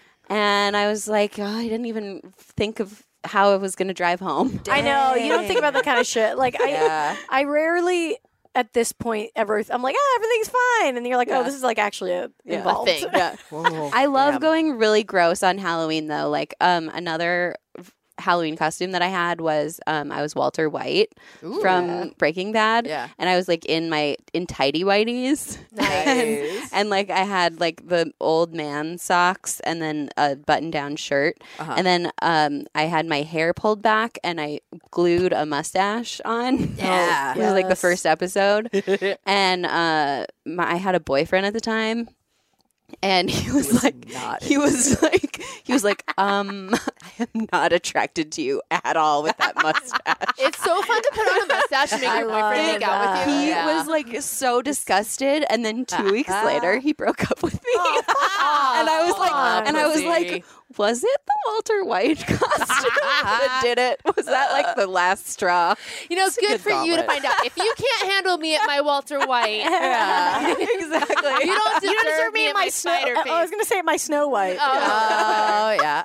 And I was like, oh, I didn't even think of how I was going to drive home. I know you don't think about that kind of shit. Like I, Yeah. I rarely at this point ever. I'm like, ah, everything's fine, and then you're like, oh, this is like actually a, Yeah. involved. A thing. Yeah. Whoa. I love Damn. going really gross on Halloween though. Like um another Halloween costume that I had was um, I was Walter White from Breaking Bad. Yeah. And I was like in my in tidy whities. Nice. And like I had like the old man socks and then a button down shirt. Uh-huh. And then um, I had my hair pulled back and I glued a mustache on. Yeah. It was like the Yes. first episode. And uh, my, I had a boyfriend at the time. And he was, was like, not he was like, he was like, um, I am not attracted to you at all with that mustache. It's so fun to put on a mustache and make your boyfriend make out with you. He Yeah. was like so disgusted, and then two weeks later, he broke up with me. Oh, and I was like, Aw, and I was pussy. like, was it the Walter White costume that did it? Was that like the last straw? You know, it's good, good for you to gauntlet. find out. If you can't handle me at my Walter White, Yeah, exactly. you don't deserve, You don't deserve me in my snow. snow. I was going to say my Snow White. Oh yeah.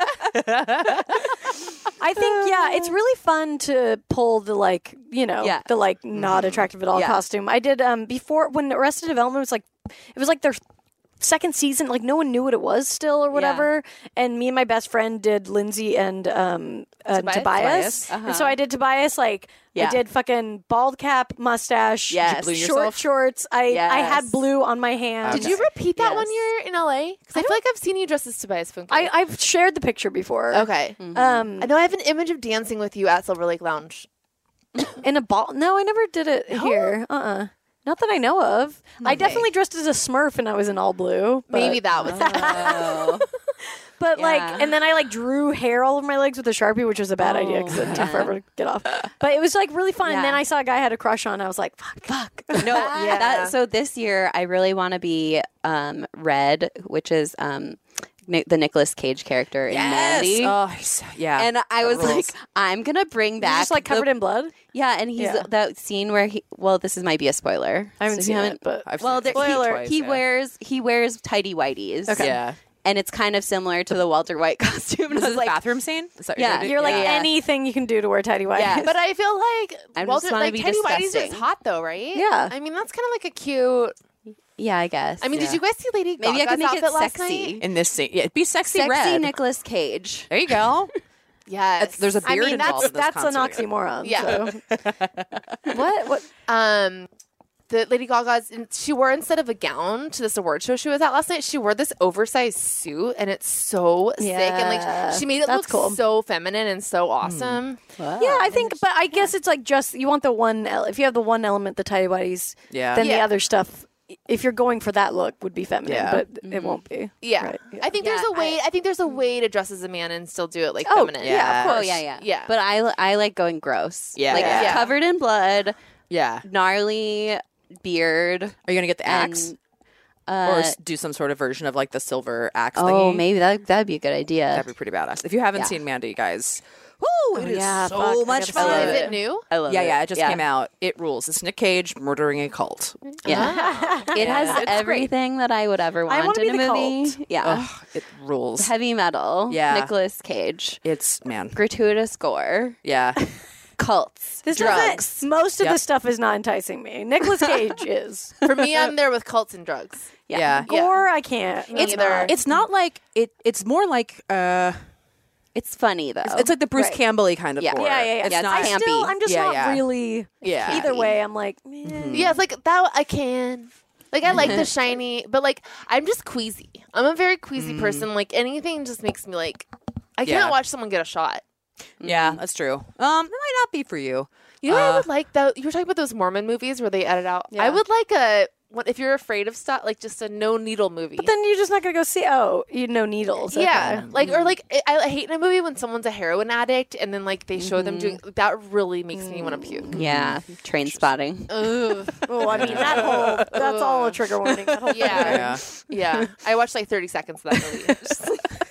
I think yeah, it's really fun to pull the like you know Yeah. the like not attractive at all Yeah. costume. I did um before when Arrested Development was like it was like their second season, like no one knew what it was still or whatever. And me and my best friend did Lindsay and um uh, Tobias? Tobias, Tobias. and so I did Tobias like. Yeah. I did fucking bald cap, mustache, Yes. Did you blue short yourself? shorts. I I Yes. had blue on my hand. Did you repeat that Yes. one year in L A? Because I, feel like I've seen you dressed as Tobias Funke. I I've shared the picture before. okay. Um, I know I have an image of dancing with you at Silver Lake Lounge. in a ball. No, I never did it here. Uh uh Not that I know of. I definitely dressed as a Smurf and I was in all blue. But, Maybe that was Oh. But Yeah. like, and then I like drew hair all over my legs with a Sharpie, which was a bad idea because it took forever to get off. But it was like really fun. And then Yeah. I saw a guy I had a crush on. I was like, fuck, fuck. No, Yeah. that so this year I really want to be um, Red, which is um, Ni- the Nicolas Cage character in Mandy. Oh, he's- yeah. And I was rules. like, I'm gonna bring He's back just like covered the, in blood. yeah, and he's Yeah. that scene where he. Well, this is might be a spoiler. I haven't So if you seen haven't- it, but I've Well, seen there, it twice, he, twice, he yeah. wears he wears tidy whities. Okay. Yeah. and it's kind of similar to the Walter White costume. And This I is was like like, bathroom scene. Is that what Yeah. you're, doing? you're like Yeah. anything you can do to wear tidy whities. Yeah. But I feel like I just Walter, wanna like be Teddy Whitey's is disgusting. hot though, right? Yeah. I mean, that's kind of like a cute. yeah, I guess. I mean, Yeah. did you guys see Lady Maybe I Gaga's could make outfit it last sexy. night? in this scene. Yeah, be sexy, sexy red. Nicolas Cage. There you go. Yes. That's- there's a I beard mean, involved that's in this that's an concert. oxymoron. Yeah. so. What? What? Um, the Lady Gaga's, she wore instead of a gown to this award show she was at last night, she wore this oversized suit, and it's so sick, and Yeah. like she made it That's look cool. so feminine and so awesome. Yeah, I think, but I guess it's like just you want the one. el- If you have the one element, the tidy whities, Yeah. then the Yeah. other stuff. If you're going for that look, would be feminine, Yeah. but it won't be. Yeah. Right, yeah. I think Yeah, there's a way. I, think there's a way to dress as a man and still do it like Oh, feminine. yeah, Yeah. of course. Oh yeah, yeah, Yeah. But I I like going gross. Yeah. like Yeah. covered in blood, Yeah. gnarly beard, Are you gonna get the axe and or uh, s- do some sort of version of like the silver axe? oh thingy? maybe that that'd be a good idea. That'd be pretty badass. If you haven't Yeah. seen Mandy, guys, woo! It is yeah, so fuck, I much gotta fun. see Is it. it new? I love Yeah, it. yeah. It just came out. It rules. It's Nick Cage murdering a cult. Yeah, it Yeah, has it's great. everything that I would ever I want wanna in be a the movie. cult. Yeah, Ugh, it rules. heavy metal. Yeah. Nicolas Cage, It's man. gratuitous gore, Yeah. cults, This drugs. doesn't. Most of Yep. this stuff is not enticing me. Nicolas Cage is. For me, I'm there with cults and drugs. Yeah. Yeah. Gore, I can't. Me It's either. it's not like it. It's more like uh. It's funny though. It's like the Bruce Right. Campbell-y kind of Yeah. gore. Yeah, yeah, yeah. It's Yeah, not it's I still, campy. I'm just Yeah, not yeah. really. Yeah. Either way, I'm like, eh. Yeah, it's like that. I can. Like I like the shiny, but like I'm just queasy. I'm a very queasy person. Like anything just makes me like I can't Yeah. watch someone get a shot. Yeah, that's true. Um, it might not be for you. You know what I Uh, would like though? You were talking about those Mormon movies where they edit out. Yeah. I would like a what if you're afraid of stuff like just a no needle movie. But then you're just not gonna go see. Oh, you know needles. yeah, Okay. like or like I, I hate in a movie when someone's a heroin addict and then like they show them doing that really makes me want to puke. yeah, train spotting. Ugh. Oh, I mean that whole. That's all a trigger warning. That whole Yeah. Yeah. Yeah, I watched like thirty seconds of that movie. Just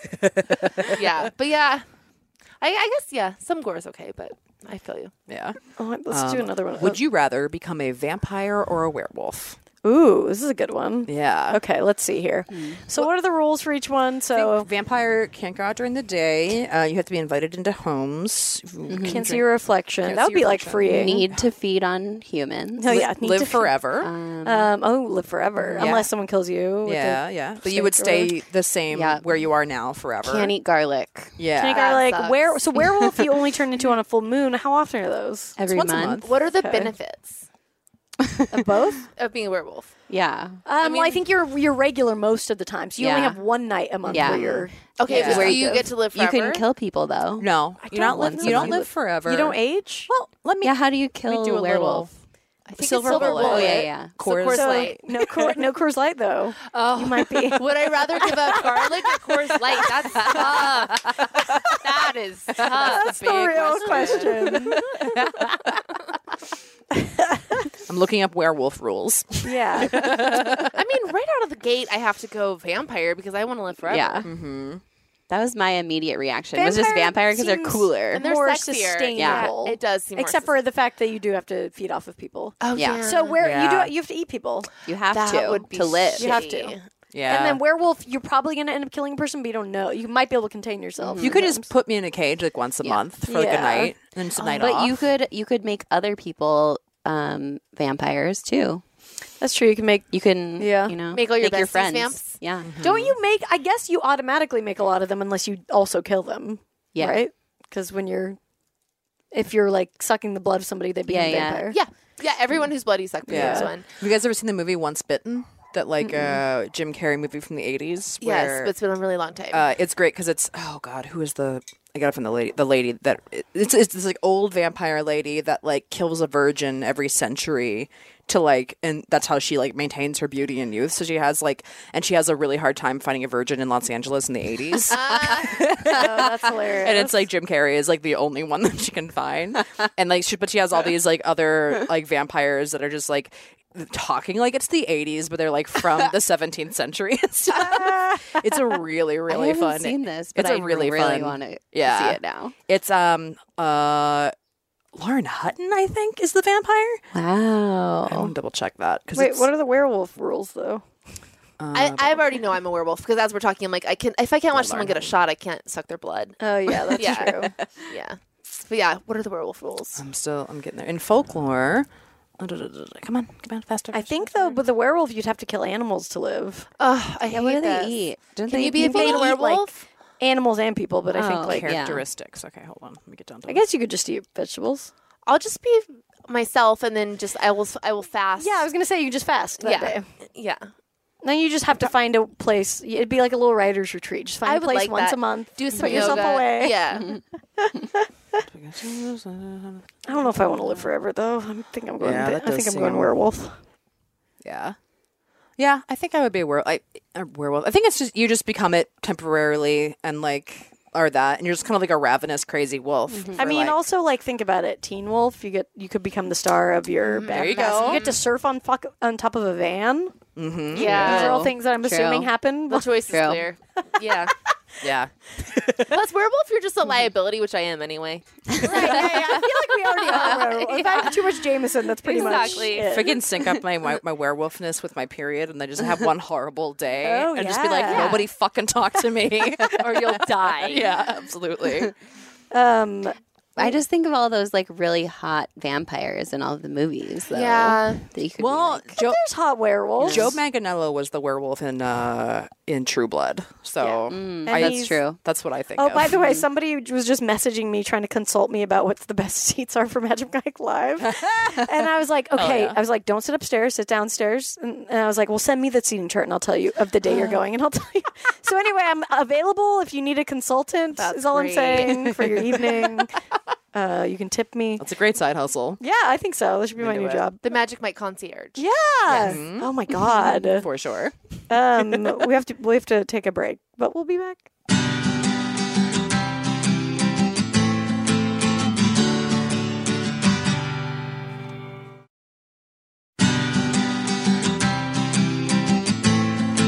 like- yeah, but yeah, I, I guess yeah, some gore is okay, but I feel you. Yeah. Oh, let's do Um, another one. Would you rather become a vampire or a werewolf? Ooh, this is a good one. Yeah. Okay, let's see here. So, what are the rules for each one? So, Vampire can't go out during the day. Uh, you have to be invited into homes. can't see your reflection. Can't That see would be your like reflection. freeing. Need to feed on humans. Oh yeah, need Live to- forever. Um, oh, live forever Yeah. unless someone kills you. with yeah, the yeah. But you would stake or whatever. stay the same Yeah. where you are now forever. Can't eat garlic Yeah. Can you That go like sucks. where? So werewolf you only turn into on a full moon. How often are those? every once a month. month. What are the Okay. benefits Of both? of being a werewolf? Yeah. Um, well, I mean- think you're you're regular most of the time. So you only Yeah. have one night a month Yeah. where you're Okay, Yeah. so you get to live You forever. can kill people though. No, you don't don't live. live You don't forever. live forever. you don't age. Well, let me. Yeah, how do you kill do a a werewolf? I think Silver it's silver bullet. bullet. Oh yeah, yeah. Coors, Coors So Light. no Coor, no Coors Light though. Oh, You might be. Would I rather give up garlic or Coors Light? That's tough. That is tough. That's the real question. I'm looking up werewolf rules. yeah. I mean, right out of the gate, I have to go vampire because I want to live forever. Yeah. Mm-hmm. That was my immediate reaction. It was just Vampire vampire because they're seems- cooler. And they're More sexier. sustainable. Yeah, it does seem more Except for the fact that you do have to feed off of people. Oh Yeah. yeah. So where Yeah. you do you have to eat people. You have that to would be to live. You have to. shitty. Yeah. And then werewolf, you're probably going to end up killing a person, but you don't know. You might be able to contain yourself. you could just put me in a cage like once a Yeah. month for like Yeah. a night, and then just a night But off. you could you could make other people um, vampires too. That's true. You can make. You can Yeah. you know Make all your besties friends. vamps? Yeah. Don't you make? I guess you automatically make a lot of them unless you also kill them. Yeah. Right. Because when you're, if you're like sucking the blood of somebody, they become Yeah, yeah. vampire. Yeah. Yeah, everyone who's bloody sucked Yeah. this one. Have you guys ever seen the movie Once Bitten? That like uh, Jim Carrey movie from the eighties. Yes, but it's been a really long time. Uh, it's great because it's oh god, who is the I got it from the lady the lady that it's it's this like old vampire lady that like kills a virgin every century to like and that's how she like maintains her beauty and youth. So she has like and she has a really hard time finding a virgin in Los Angeles in the eighties. Oh, that's hilarious. And it's like Jim Carrey is like the only one that she can find, and like she, but she has all these like other like vampires that are just like talking like it's the eighties, but they're like from the seventeenth century and stuff. It's a really I really haven't fun. seen this, but it's a I really really fun- want to Yeah. see it now. It's um uh Lauren Hutton, I think, is the vampire. I Wow. want to double check that because Wait, what are the werewolf rules though? I, I already know I'm a werewolf because as we're talking, I'm like, I can if I can't watch someone get a shot, I can't suck their blood. Oh yeah, that's Yeah. true. Yeah. But yeah, what are the werewolf rules? I'm still I'm getting there in folklore. Come on, come on, faster. I think though, with the werewolf, you'd have to kill animals to live. Oh, I Yeah, what do hate they this. eat? Don't Can they you be a eat vegan people? werewolf? Animals and people, but I think Oh, like yeah. characteristics. Okay, hold on. Let me get down to I guess you could just eat vegetables. I'll just be myself, and then just I will I will fast. Yeah, I was gonna say you could just fast that yeah, day. yeah. Then you just have to find a place. It'd be like a little writer's retreat. Just find I a would place like once that. a month. Do some put yoga. yourself away. Yeah. I don't know if I want to live forever though. I think I'm going. Yeah, I that does think I'm going seem- werewolf. Yeah. Yeah, I think I would be a, were- I, a werewolf. I think it's just you just become it temporarily and like are that and you're just kind of like a ravenous crazy wolf. I for, mean, like- also like think about it. Teen Wolf, you get you could become the star of your. There you backpack. go. You get to surf on fuck on top of a van. Mhm. Yeah. These are all things that I'm True. assuming happen. The choice True. is clear. Yeah. Yeah. Plus, werewolf, you're just a liability, which I am anyway. Right, yeah, yeah. I feel like we already are werewolf. If I have too much Jameson, that's pretty Exactly. much it. If I can sync up my, my my werewolfness with my period and then just have one horrible day Oh, and just be like, yeah. nobody fucking talk to me. Or you'll die. Yeah, absolutely. Um, I just think of all those like really hot vampires in all of the movies. Though, Yeah. that you could be Well, like- Joe there's hot werewolves. Joe Manganiello was the werewolf in uh in True Blood. So Mm, And that's he's- true. that's what I think Oh, of. by the way, somebody was just messaging me trying to consult me about what the best seats are for Magic Mike Live. And I was like, okay. yeah. I was like, don't sit upstairs, sit downstairs. And, and I was like, well, send me the seating chart and I'll tell you of the day you're going and I'll tell you. So anyway, I'm available if you need a consultant, That's is all I'm great. saying, for your evening. Uh, you can tip me. That's a great side hustle. Yeah, I think so. That should be my Into new it. job. The Magic Mike concierge. Yeah. Oh my God. For sure. um, we have to we have to take a break, but we'll be back.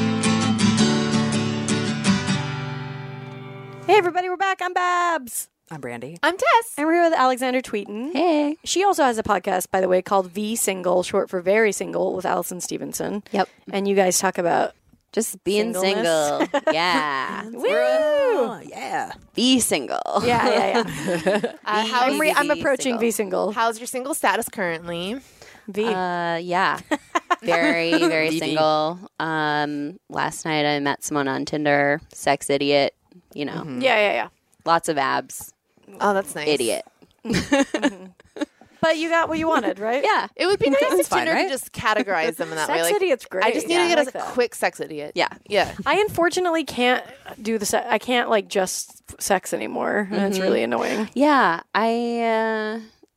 Hey everybody, we're back. I'm Babs. I'm Brandy. I'm Tess. And we're here with Alexander Tweeten. Hey. She also has a podcast, by the way, called V Single, short for Very Single, with Allison Stevenson. Yep. And you guys talk about Just being Singleness. single. Yeah. Woo! Oh, yeah. Be single. Yeah, yeah, yeah. Uh, how's, I'm, re- I'm V approaching single. V Single. how's your single status currently? V. Uh, yeah. Very, very single. Um, last night I met someone on Tinder. Sex idiot. You know, yeah, yeah, yeah. lots of abs. Oh, that's nice. Idiot. But you got what you wanted, right? Yeah. It would be nice if fine, Tinder right? could just categorize them in that Sex way. Like, idiot's great. I just need Yeah, to get I a like that. quick sex idiot. Yeah. Yeah. I unfortunately can't do the se- I can't like just sex anymore. And it's really annoying. Yeah. I, uh,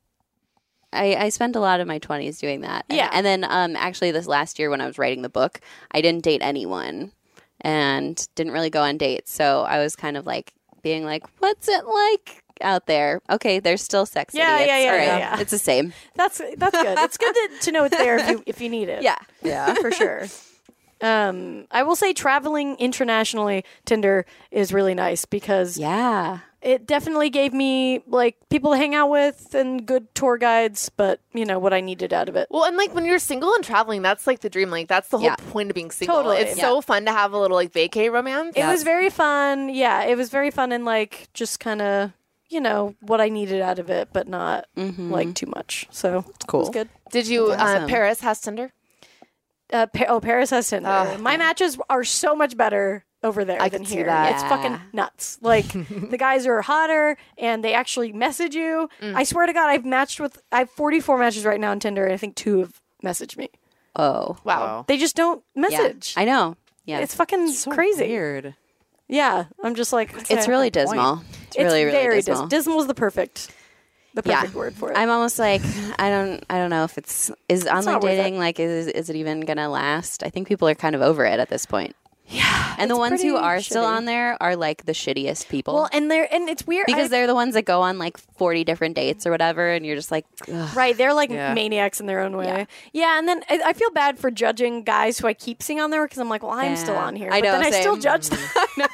I, I spent a lot of my twenties doing that. And- Yeah. And then um, actually this last year when I was writing the book, I didn't date anyone and didn't really go on dates. So I was kind of like being like, what's it like out there? Okay, there's still sex Yeah, idiots. yeah, yeah, All right. yeah, yeah. It's the same. That's that's good. It's good to, to know it's there if you if you need it. Yeah. Yeah. For sure. Um, I will say traveling internationally, Tinder is really nice because Yeah. it definitely gave me like people to hang out with and good tour guides, but you know what I needed out of it. Well, and like when you're single and traveling, that's like the dream. Like that's the whole Yeah. point of being single. Totally. It's Yeah. so fun to have a little like vacay romance. It was very fun. Yeah, it was very fun and like just kind of, you know, what I needed out of it, but not like too much. So cool. It was good. Did you? Uh, awesome. Paris has Tinder. Uh, pa- oh, Paris has Tinder. Oh, My matches are so much better over there I than can see here. that. It's Yeah. fucking nuts. Like the guys are hotter and they actually message you. Mm. I swear to God, I've matched with I have forty-four matches right now on Tinder, and I think two have messaged me. Oh. Wow. They just don't Yeah. message. I know. Yeah. It's fucking So crazy. weird. Yeah, I'm just like It's okay. really dismal. It's, It's really, really very dismal. dis- dismal is the perfect, the Yeah. perfect word for it. I'm almost like I don't I don't know if it's is online not worth it. dating like is is it even gonna last? I think people are kind of over it at this point. yeah, And the it's ones who pretty are still shitty. on there are like the shittiest people. Well, and they're and it's weird because I- they're the ones that go on like forty different dates or whatever, and you're just like, ugh. Right, they're like Yeah. maniacs in their own way. Yeah. Yeah, and then I, I feel bad for judging guys who I keep seeing on there because I'm like, well, I'm still Yeah. on here. I but know, then I still same. judge them.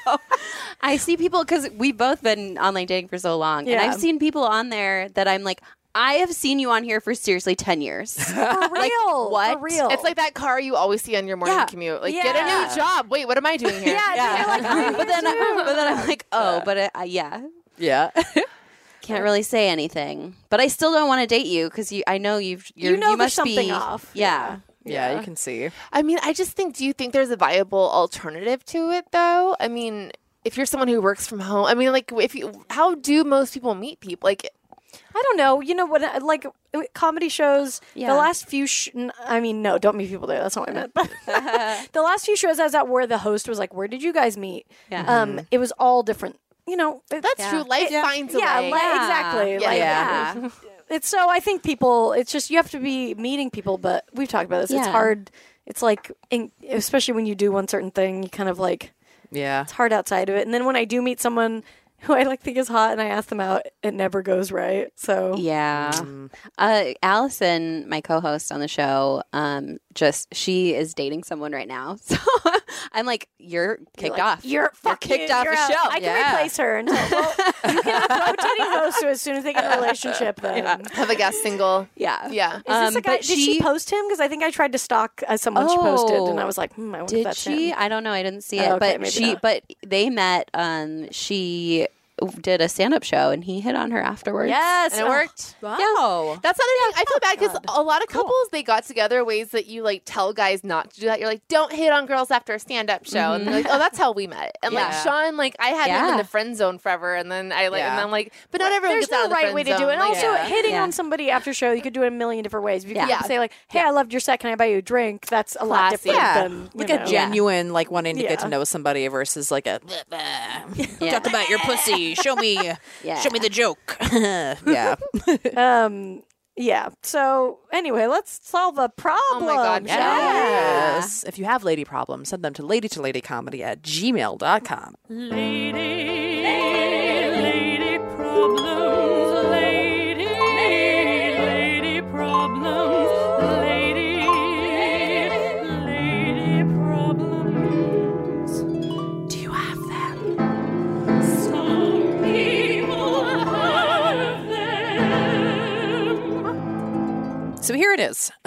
I see people because we've both been online dating for so long, and Yeah. I've seen people on there that I'm like, I have seen you on here for seriously ten years. For real. what? For real. It's like that car you always see on your morning Yeah. commute. Like, get a Yeah. new job. Wait, what am I doing here? yeah, yeah. You're like, I'm but then, here too. but then I'm like, oh, but uh, yeah, Yeah. can't really say anything. But I still don't want to date you because you, I know you've, you're, you know you there's must something be, off. Yeah. Yeah, you can see. I mean, I just think, do you think there's a viable alternative to it, though? I mean, if you're someone who works from home, I mean, like, if you, how do most people meet people? Like, I don't know. You know what? I- Like uh, comedy shows. Yeah. The last few. Sh- n- I mean, no, don't meet people there. That's not what I meant. But the last few shows I was at, where the host was like, "Where did you guys meet?" Yeah. Um, it was all different. You know, it- that's Yeah. true. Life it- finds a yeah, way. li- exactly. Yeah. Like, Yeah. It's so I think people. It's just you have to be meeting people, but we've talked about this. It's Yeah. hard. It's like, in, especially when you do one certain thing, you kind of like Yeah. it's hard outside of it. And then when I do meet someone who I like think is hot and I ask them out, it never goes right. So Yeah. Mm. Uh, Allison, my co-host on the show, um, just she is dating someone right now. So I'm like, you're kicked You're like, off. You're, fuck kicked you, off you're the out. show. I can Yeah. replace her until well, you can have a rotating host. So as soon as they get in a relationship, then Have a guest single. Yeah. Yeah. is this Um, a guy? but Did she, she- post him? Because I think I tried to stalk uh, someone she posted, and I Oh. was like, hmm, I wonder if Did that's she? him. I don't know. I didn't see Oh, it. okay, but maybe she. not. But they met. Um, she did a stand-up show, and he hit on her afterwards. Yes, And it oh, worked. Wow. That's the other thing. I feel bad because God. a lot of couples they got together ways that you like tell guys not to do that. You're like, don't hit on girls after a stand-up show, and they're like, oh, that's how we met. And like Yeah. Sean, like I had him in Yeah. the friend zone forever, and then I like, Yeah. and then I'm like, but not everyone There's gets out no of the right friend way to zone. do it. And Like, also, yeah. hitting Yeah. on somebody after show, you could do it a million different ways. If you Yeah. could say like, "Hey, I loved your set. Can I buy you a drink?" That's a lot Classy. different Yeah. than you Like know. a genuine, like wanting to get Yeah. to know somebody versus like a Yeah. talk about your pussy. Show me, Yeah. show me the joke. yeah. Um. Yeah. So anyway, let's solve a problem. Oh my God, shall we? Yes. If you have lady problems, send them to lady to lady comedy at gmail dot com. Lady, lady problems, lady, lady problems, lady, lady problems. Do you have them? Some people have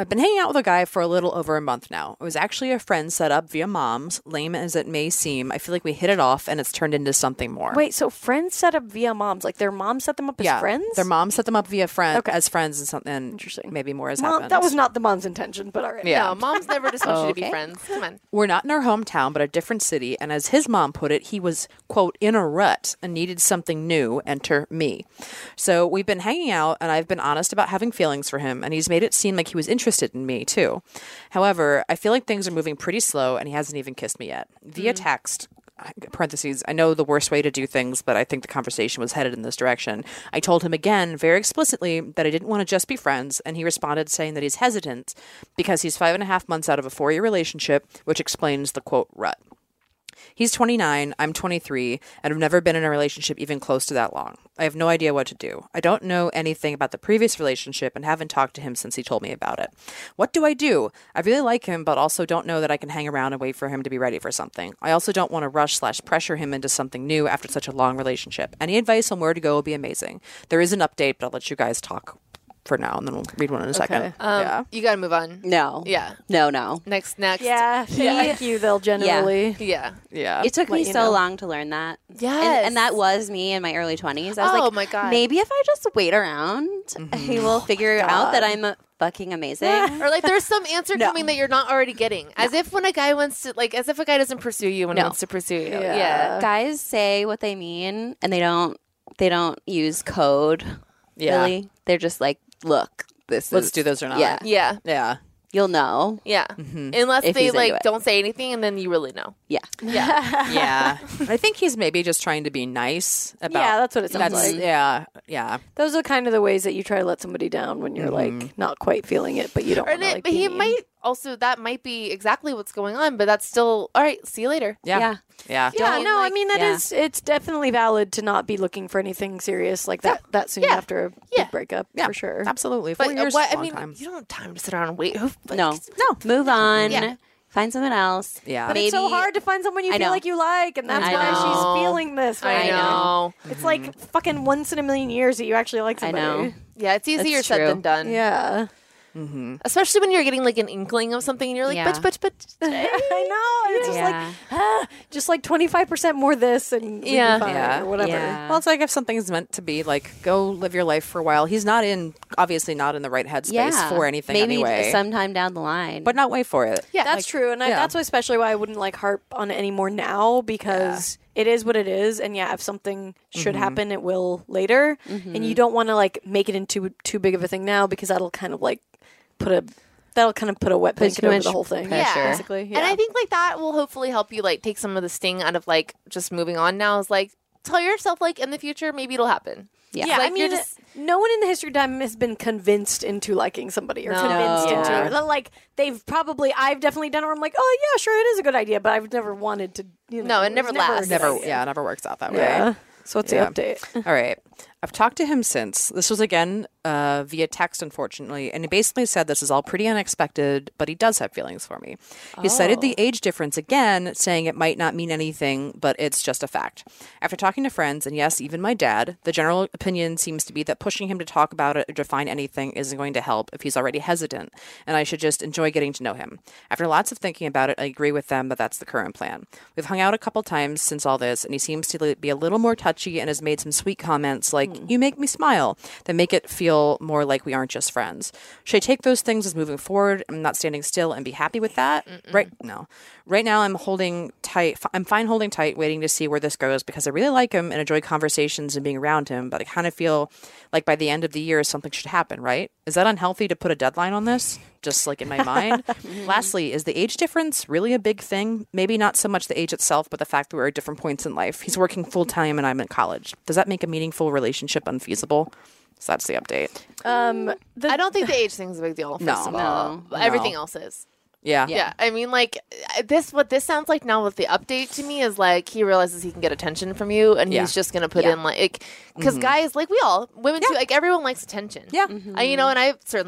I've been hanging out with a guy for a little over a month now. It was actually a friend set up via moms. Lame as it may seem, I feel like we hit it off and it's turned into something more. Wait, so friends set up via moms? Like their mom set them up as yeah, friends? their mom set them up via friend Okay. as friends and something. Interesting. Maybe more has Mom, happened. that was not the mom's intention, but all right. Yeah. No, moms never just want you to be Okay. friends. Come on. We're not in our hometown, but a different city. And as his mom put it, he was, quote, in a rut and needed something new. Enter me. So we've been hanging out, and I've been honest about having feelings for him, and he's made it seem like he was interested in me, too. However, I feel like things are moving pretty slow, and he hasn't even kissed me yet. Via text, parentheses, I know the worst way to do things, but I think the conversation was headed in this direction. I told him again, very explicitly, that I didn't want to just be friends, and he responded saying that he's hesitant because he's five and a half months out of a four-year relationship, which explains the, quote, rut. He's twenty-nine, I'm twenty-three, and I've never been in a relationship even close to that long. I have no idea what to do. I don't know anything about the previous relationship and haven't talked to him since he told me about it. What do I do? I really like him, but also don't know that I can hang around and wait for him to be ready for something. I also don't want to rush slash pressure him into something new after such a long relationship. Any advice on where to go will be amazing. There is an update, but I'll let you guys talk for now, and then we'll read one in a second. Um, yeah. You got to move on. No. Yeah. No, no. Next, next. Yeah, like you, they'll generally. Yeah. Yeah. It took Let me you so know. long to learn that. Yes. And, and that was me in my early twenties. I was Oh like, my God. maybe if I just wait around, he will figure out that I'm uh, fucking amazing. Or like there's some answer No. coming that you're not already getting. As if when a guy wants to, like, as if a guy doesn't pursue you when he No. wants to pursue you. Yeah. Yeah. Guys say what they mean, and they don't. They don't use code. Yeah. Really, they're just like, look, this Let's is do this or not. Yeah, Yeah. Yeah. you'll know. Yeah. Mm-hmm. Unless If they he's into like it. don't say anything and then you really know. Yeah, Yeah. Yeah. I think he's maybe just trying to be nice about Yeah, that's what it sounds That's, like. yeah, yeah. Those are kind of the ways that you try to let somebody down when you're like not quite feeling it, but you don't Or want to it- like but be he mean. might also that might be exactly what's going on, but that's still all right, see you later. Yeah. Yeah. Yeah. Yeah, Don't, no, I like- mean that yeah. is it's definitely valid to not be looking for anything serious like that that soon Yeah. after a Yeah. big breakup Yeah. for sure. Absolutely. Four But uh, years what is a I long mean, time. you don't have time to sit around and wait. Who- like, no, no, move on. Yeah. Find someone else. Yeah. But Maybe, it's so hard to find someone you I feel know. like you like, and that's I why know. she's feeling this right I now. know. It's like fucking once in a million years that you actually like I somebody. know. Yeah, it's easier That's said true. than done. Yeah. Especially when you're getting like an inkling of something and you're like, Yeah. but but but I know. And it's just like, Yeah. ah, just like twenty-five percent more this and we'd Yeah. be fine, Yeah. or whatever. Yeah. Well, it's like if something's meant to be, like, go live your life for a while. He's not in, obviously not in the right headspace Yeah, for anything maybe anyway. sometime down the line. but not wait for it. yeah, That's like, true, and I, yeah. that's why especially why I wouldn't like harp on it anymore now because it is what it is, and yeah, if something should happen, it will later, and you don't want to like make it into too big of a thing now because that'll kind of like put a that'll kind of put a wet Put blanket too over much the whole thing. pressure. Yeah. Basically, yeah. And I think like that will hopefully help you like take some of the sting out of like just moving on now. Is like tell yourself like in the future maybe it'll happen. Yeah. Yeah, Like, I you're mean, just- no one in the history of time has been convinced into liking somebody or No. convinced Yeah. into like they've probably I've definitely done it where I'm like, oh yeah, sure, it is a good idea, but I've never wanted to. You know, No, it was never a lasts. good Never, idea. yeah, it never works out that way. Yeah. So what's Yeah. the update? All right. I've talked to him since. This was again uh, via text, unfortunately, and he basically said this is all pretty unexpected, but he does have feelings for me. He cited the age difference again, saying it might not mean anything, but it's just a fact. After talking to friends, and yes, even my dad, the general opinion seems to be that pushing him to talk about it or define anything isn't going to help if he's already hesitant, and I should just enjoy getting to know him. After lots of thinking about it, I agree with them that that's the current plan. We've hung out a couple times since all this, and he seems to be a little more touchy and has made some sweet comments like, you make me smile, that make it feel more like we aren't just friends. Should I take those things as moving forward and not standing still and be happy with that? Mm-mm. Right? No. Right now I'm holding tight. I'm fine holding tight, waiting to see where this goes because I really like him and enjoy conversations and being around him, but I kind of feel like by the end of the year something should happen, right? Is that unhealthy to put a deadline on this? Just like in my mind. Lastly, is the age difference really a big thing? Maybe not so much the age itself, but the fact that we're at different points in life. He's working full time and I'm in college. Does that make a meaningful relationship unfeasible? So that's the update. Um, the, I don't think the age thing's a big deal. First No. of all. No. But everything No. else is. Yeah. Yeah. I mean, like uh, this. What this sounds like now with the update to me is like he realizes he can get attention from you, and Yeah. he's just gonna put Yeah. in like because guys, like we all women too, like everyone likes attention. Yeah. I, you know, and I certainly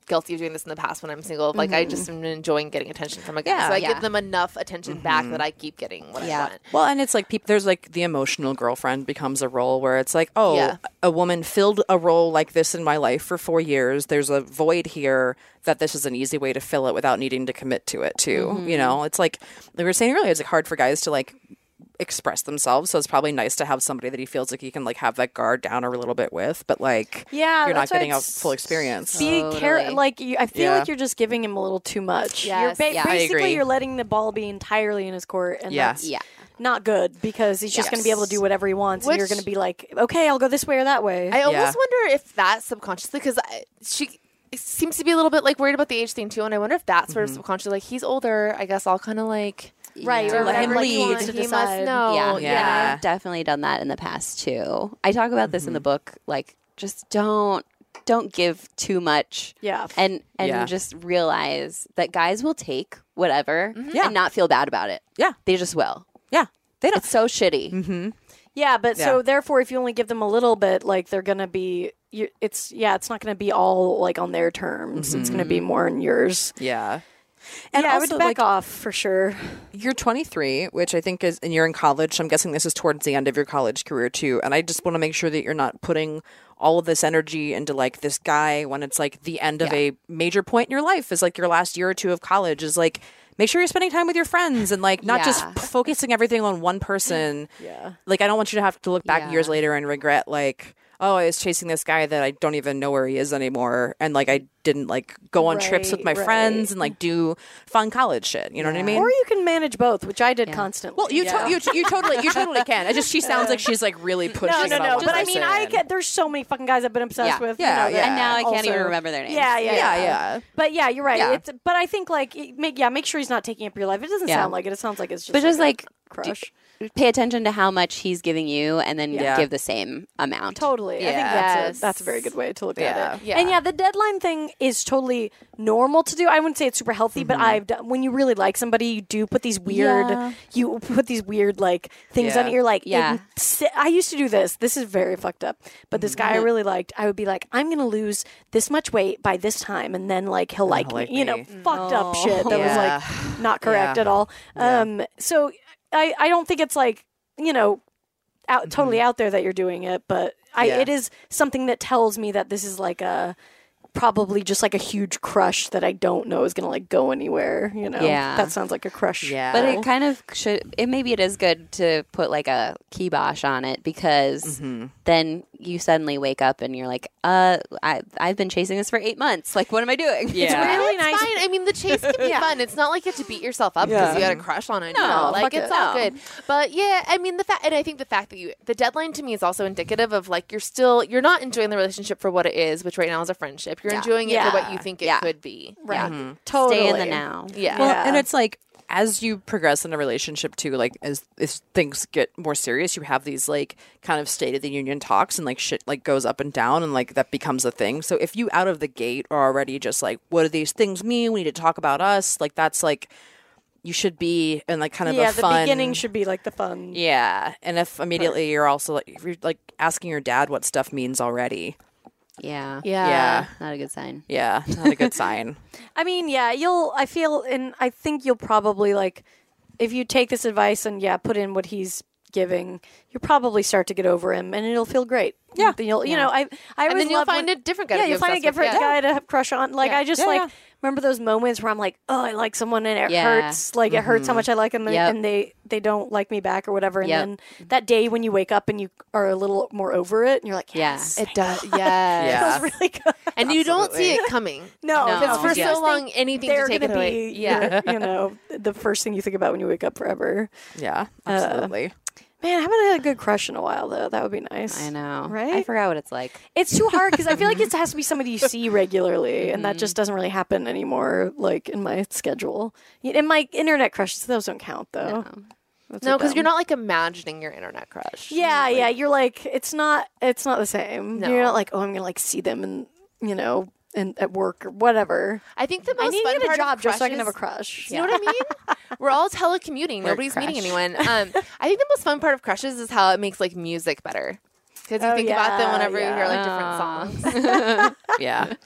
guilty of doing this in the past when I'm single. Like I just am enjoying getting attention from a guy, Yeah. so I Yeah. give them enough attention back that I keep getting what Yeah. I want. Well, and it's like people, there's like the emotional girlfriend becomes a role where it's like, oh, Yeah. a woman filled a role like this in my life for four years. There's a void here that this is an easy way to fill it without needing to commit to it too. Mm-hmm. You know, it's like we were saying earlier, it's like hard for guys to like express themselves. So it's probably nice to have somebody that he feels like he can like have that guard down a little bit with, but like Yeah, you're not that's why getting a it's- full experience. Be care Totally. like you, I feel Yeah. like you're just giving him a little too much. Yes. You're ba- Yeah. I basically agree. you're letting the ball be entirely in his court, and Yeah. that's Yeah. not good because he's just going to be able to do whatever he wants, and Which- you're going to be like, okay, I'll go this way or that way. I almost Yeah. wonder if that's subconsciously because she seems to be a little bit like worried about the age thing too, and I wonder if that's sort of subconsciously like he's older. I guess I'll kind of like right, Yeah. or Let him whatever he lead. wants to he decide. must know. Yeah. Yeah. I've definitely done that in the past too. I talk about this in the book. Like, just don't don't give too much. Yeah. And and Yeah. just realize that guys will take whatever Yeah. and not feel bad about it. Yeah. They just will. Yeah. They don't. It's so shitty. Yeah, but Yeah. so therefore, if you only give them a little bit, like they're gonna be, you, it's yeah, it's not gonna be all like on their terms. It's gonna be more on yours. Yeah. And yeah, I also, would back like, off for sure. you're twenty-three, which I think is, and you're in college. So I'm guessing this is towards the end of your college career too. And I just want to make sure that you're not putting all of this energy into like this guy when it's like the end of a major point in your life is like your last year or two of college is like, make sure you're spending time with your friends and like not just Yeah. p- focusing everything on one person. Yeah. Like, I don't want you to have to look back Yeah. years later and regret like, oh, I was chasing this guy that I don't even know where he is anymore. And like, I didn't like go on trips with my Right, right. friends and like do fun college shit. You know what I mean? Or you can manage both, which I did constantly. Well, you, to- you you totally you totally can. I just she sounds like she's like really pushing. no, it no, on no. one But I mean, I person. get there's so many fucking guys I've been obsessed Yeah. with. Yeah, you know, yeah. that And now I can't even also- remember their names. Yeah, yeah, Yeah, yeah, yeah. But yeah, you're right. Yeah. It's, but I think like it make yeah, make sure he's not taking up your life. It doesn't Yeah. sound like it. It sounds like it's just But just like, like a crush. pay attention to how much he's giving you and then Yeah. give the same amount. Totally. I think Yeah. that's Yes. a, that's a very good way to look Yeah. at it. Yeah. And yeah, the deadline thing is totally normal to do. I wouldn't say it's super healthy, but I've done, when you really like somebody, you do put these weird Yeah. you put these weird like things Yeah. on it. You're like, Yeah. it- I used to do this. This is very fucked up. But this guy I really liked, I would be like, I'm gonna lose this much weight by this time, and then like he'll like, like me. You know, me. fucked up shit that Yeah. was like not correct Yeah. at all. Yeah. Um, so I I don't think it's like you know out totally out there that you're doing it, but I Yeah. it is something that tells me that this is like a probably just like a huge crush that I don't know is gonna like go anywhere. You know, Yeah. that sounds like a crush. Yeah. But it kind of should. It maybe it is good to put like a kibosh on it because then you suddenly wake up and you're like, "Uh, I I've been chasing this for eight months. Like, what am I doing?" Yeah. It's really It's nice. fine. I mean, the chase can be fun. It's not like you have to beat yourself up because you had a crush on it. No, you know? like fuck it's it. all No. good. But yeah, I mean, the fact, and I think the fact that you, the deadline to me is also indicative of like you're still, you're not enjoying the relationship for what it is, which right now is a friendship. You're Yeah. enjoying it Yeah. for what you think it Yeah. could be. Right. Yeah. Totally. Stay in the now. Yeah. Well, Yeah. and it's like as you progress in a relationship too, like as, as things get more serious, you have these like kind of state of the union talks and like shit like goes up and down and like that becomes a thing. So if you out of the gate are already just like, what do these things mean? We need to talk about us. Like that's like you should be in like kind of yeah, a the fun beginning should be like the fun. Yeah. And if immediately you're also like if you're like asking your dad what stuff means already. Yeah. Yeah. Yeah. Not a good sign. Yeah. Not a good sign. I mean, yeah, you'll. I feel, and I think you'll probably like, if you take this advice and yeah, put in what he's giving, you'll probably start to get over him, and it'll feel great. Yeah. Then you'll, you know, I, I And always then you'll love find when- a different guy. Yeah, to be you'll find a obsessed with. different Yeah. guy to have crush on. Like Yeah. I just Yeah, like yeah. remember those moments where I'm like, oh, I like someone and it Yeah. hurts. Like it hurts how much I like them, and, Yep. and they they don't like me back or whatever. And Yep. then that day when you wake up and you are a little more over it, and you're like, Yeah. yes, It does. Yes. Yeah. feels really good. And you don't see it coming. No, No. Because for Yeah. so long, anything they're to take gonna it be, away. Yeah. your- you know, the first thing you think about when you wake up forever. Yeah. Uh, Absolutely. Man, I haven't had a good crush in a while though. That would be nice. I know. Right? I forgot what it's like. It's too hard because I feel like it has to be somebody you see regularly, and that just doesn't really happen anymore. Like in my schedule, in my internet crushes, those don't count though. That's No, a because you're dumb- not like imagining your internet crush. Yeah, yeah. You're like, it's not. It's not the same. No. You're not like, oh, I'm gonna like see them and you know, and at work or whatever. I think the most I need fun to get a part job of just so I can have a crushes- crush. You know what I mean? We're all telecommuting. Nobody's meeting crush. anyone. Um, I think the most fun part of crushes is how it makes like music better. Because you Oh, think about them yeah, whenever you hear like yeah. different songs. Yeah.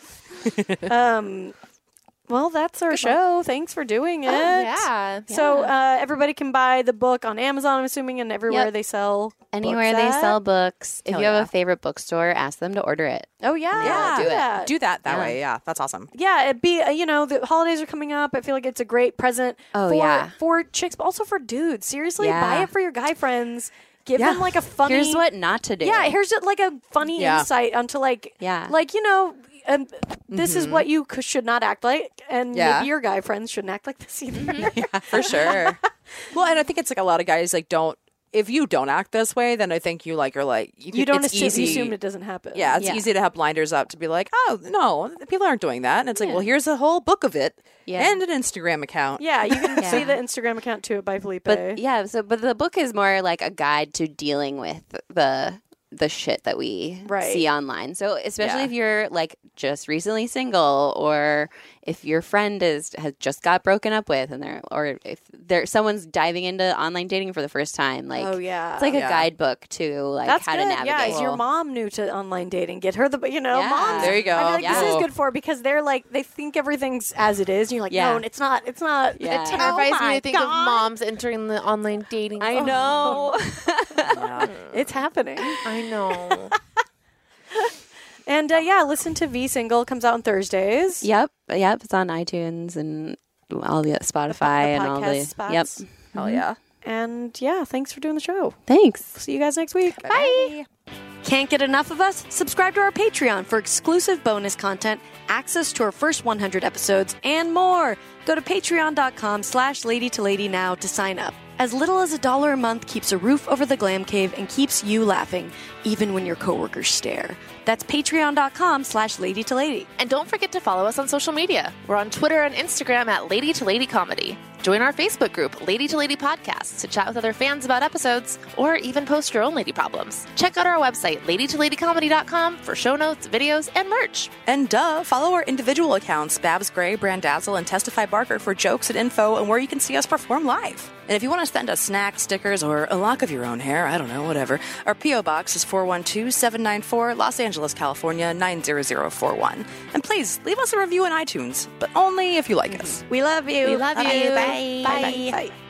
um, well, that's our show. Thanks for doing it. Oh, yeah. So yeah. uh, everybody can buy the book on Amazon, I'm assuming, and everywhere Yep. they sell Anywhere books they at. sell books. If Hell you have yeah. a favorite bookstore, ask them to order it. Oh, yeah. Yeah, do that. Do that that Yeah. way. Yeah, that's awesome. Yeah, it'd be, uh, you know, the holidays are coming up. I feel like it's a great present Oh, for, yeah. for chicks, but also for dudes. Seriously, Yeah. buy it for your guy friends. Give Yeah. them like a funny. Here's what not to do. Yeah, here's just like a funny Yeah. insight onto like, Yeah. like you know, um, this is what you c- should not act like, and Yeah. maybe your guy friends shouldn't act like this either. For sure. Well, and I think it's like a lot of guys like don't. If you don't act this way, then I think you like are like you, You don't it's assume, easy. you assume it doesn't happen. Yeah, it's Yeah. easy to have blinders up to be like, oh no, people aren't doing that, and it's like, well, here's a whole book of it Yeah. and an Instagram account. yeah. You can Yeah. see the Instagram account too by Felipe. But yeah, so but the book is more like a guide to dealing with the the shit that we Right. see online. So especially Yeah. if you're like just recently single, or if your friend is has just got broken up with, and they're or if there someone's diving into online dating for the first time, like oh yeah, it's like Yeah. a guidebook to like that's how good. to navigate. Yeah, is your Well- mom new to online dating? Get her the, you know, Yeah. moms. There you go. I feel like this Yeah. is good for because they're like they think everything's as it is. And you're like, Yeah. no, it's not. It's not. Yeah. It Terrifies oh me my to think of God. moms entering the online dating. I Oh, know. It's happening. I know. And uh, yeah, listen to V Single. It comes out on Thursdays. Yep, yep. It's on iTunes and all the Spotify the and all the. podcast spots. Yep. Hell yeah. And yeah, thanks for doing the show. Thanks. See you guys next week. Bye. Can't get enough of us? Subscribe to our Patreon for exclusive bonus content, access to our first one hundred episodes, and more. Go to patreon.com slash lady to lady now to sign up. As little as a dollar a month keeps a roof over the glam cave and keeps you laughing, even when your coworkers stare. That's patreon.com slash lady to lady. And don't forget to follow us on social media. We're on Twitter and Instagram at Lady to Lady Comedy. Join our Facebook group, Lady to Lady Podcasts, to chat with other fans about episodes, or even post your own lady problems. Check out our website, lady to lady comedy dot com, for show notes, videos, and merch. And duh, follow our individual accounts, Babs Gray, Brandazzle, and Testify Barker for jokes and info and where you can see us perform live. And if you want to send us snacks, stickers, or a lock of your own hair, I don't know, whatever, our P O Box is four one two, seven nine four, Los Angeles, California, nine zero zero four one. And please, leave us a review on iTunes, but only if you like us. We love you. We love you. Bye. Bye. Bye. Bye. Bye.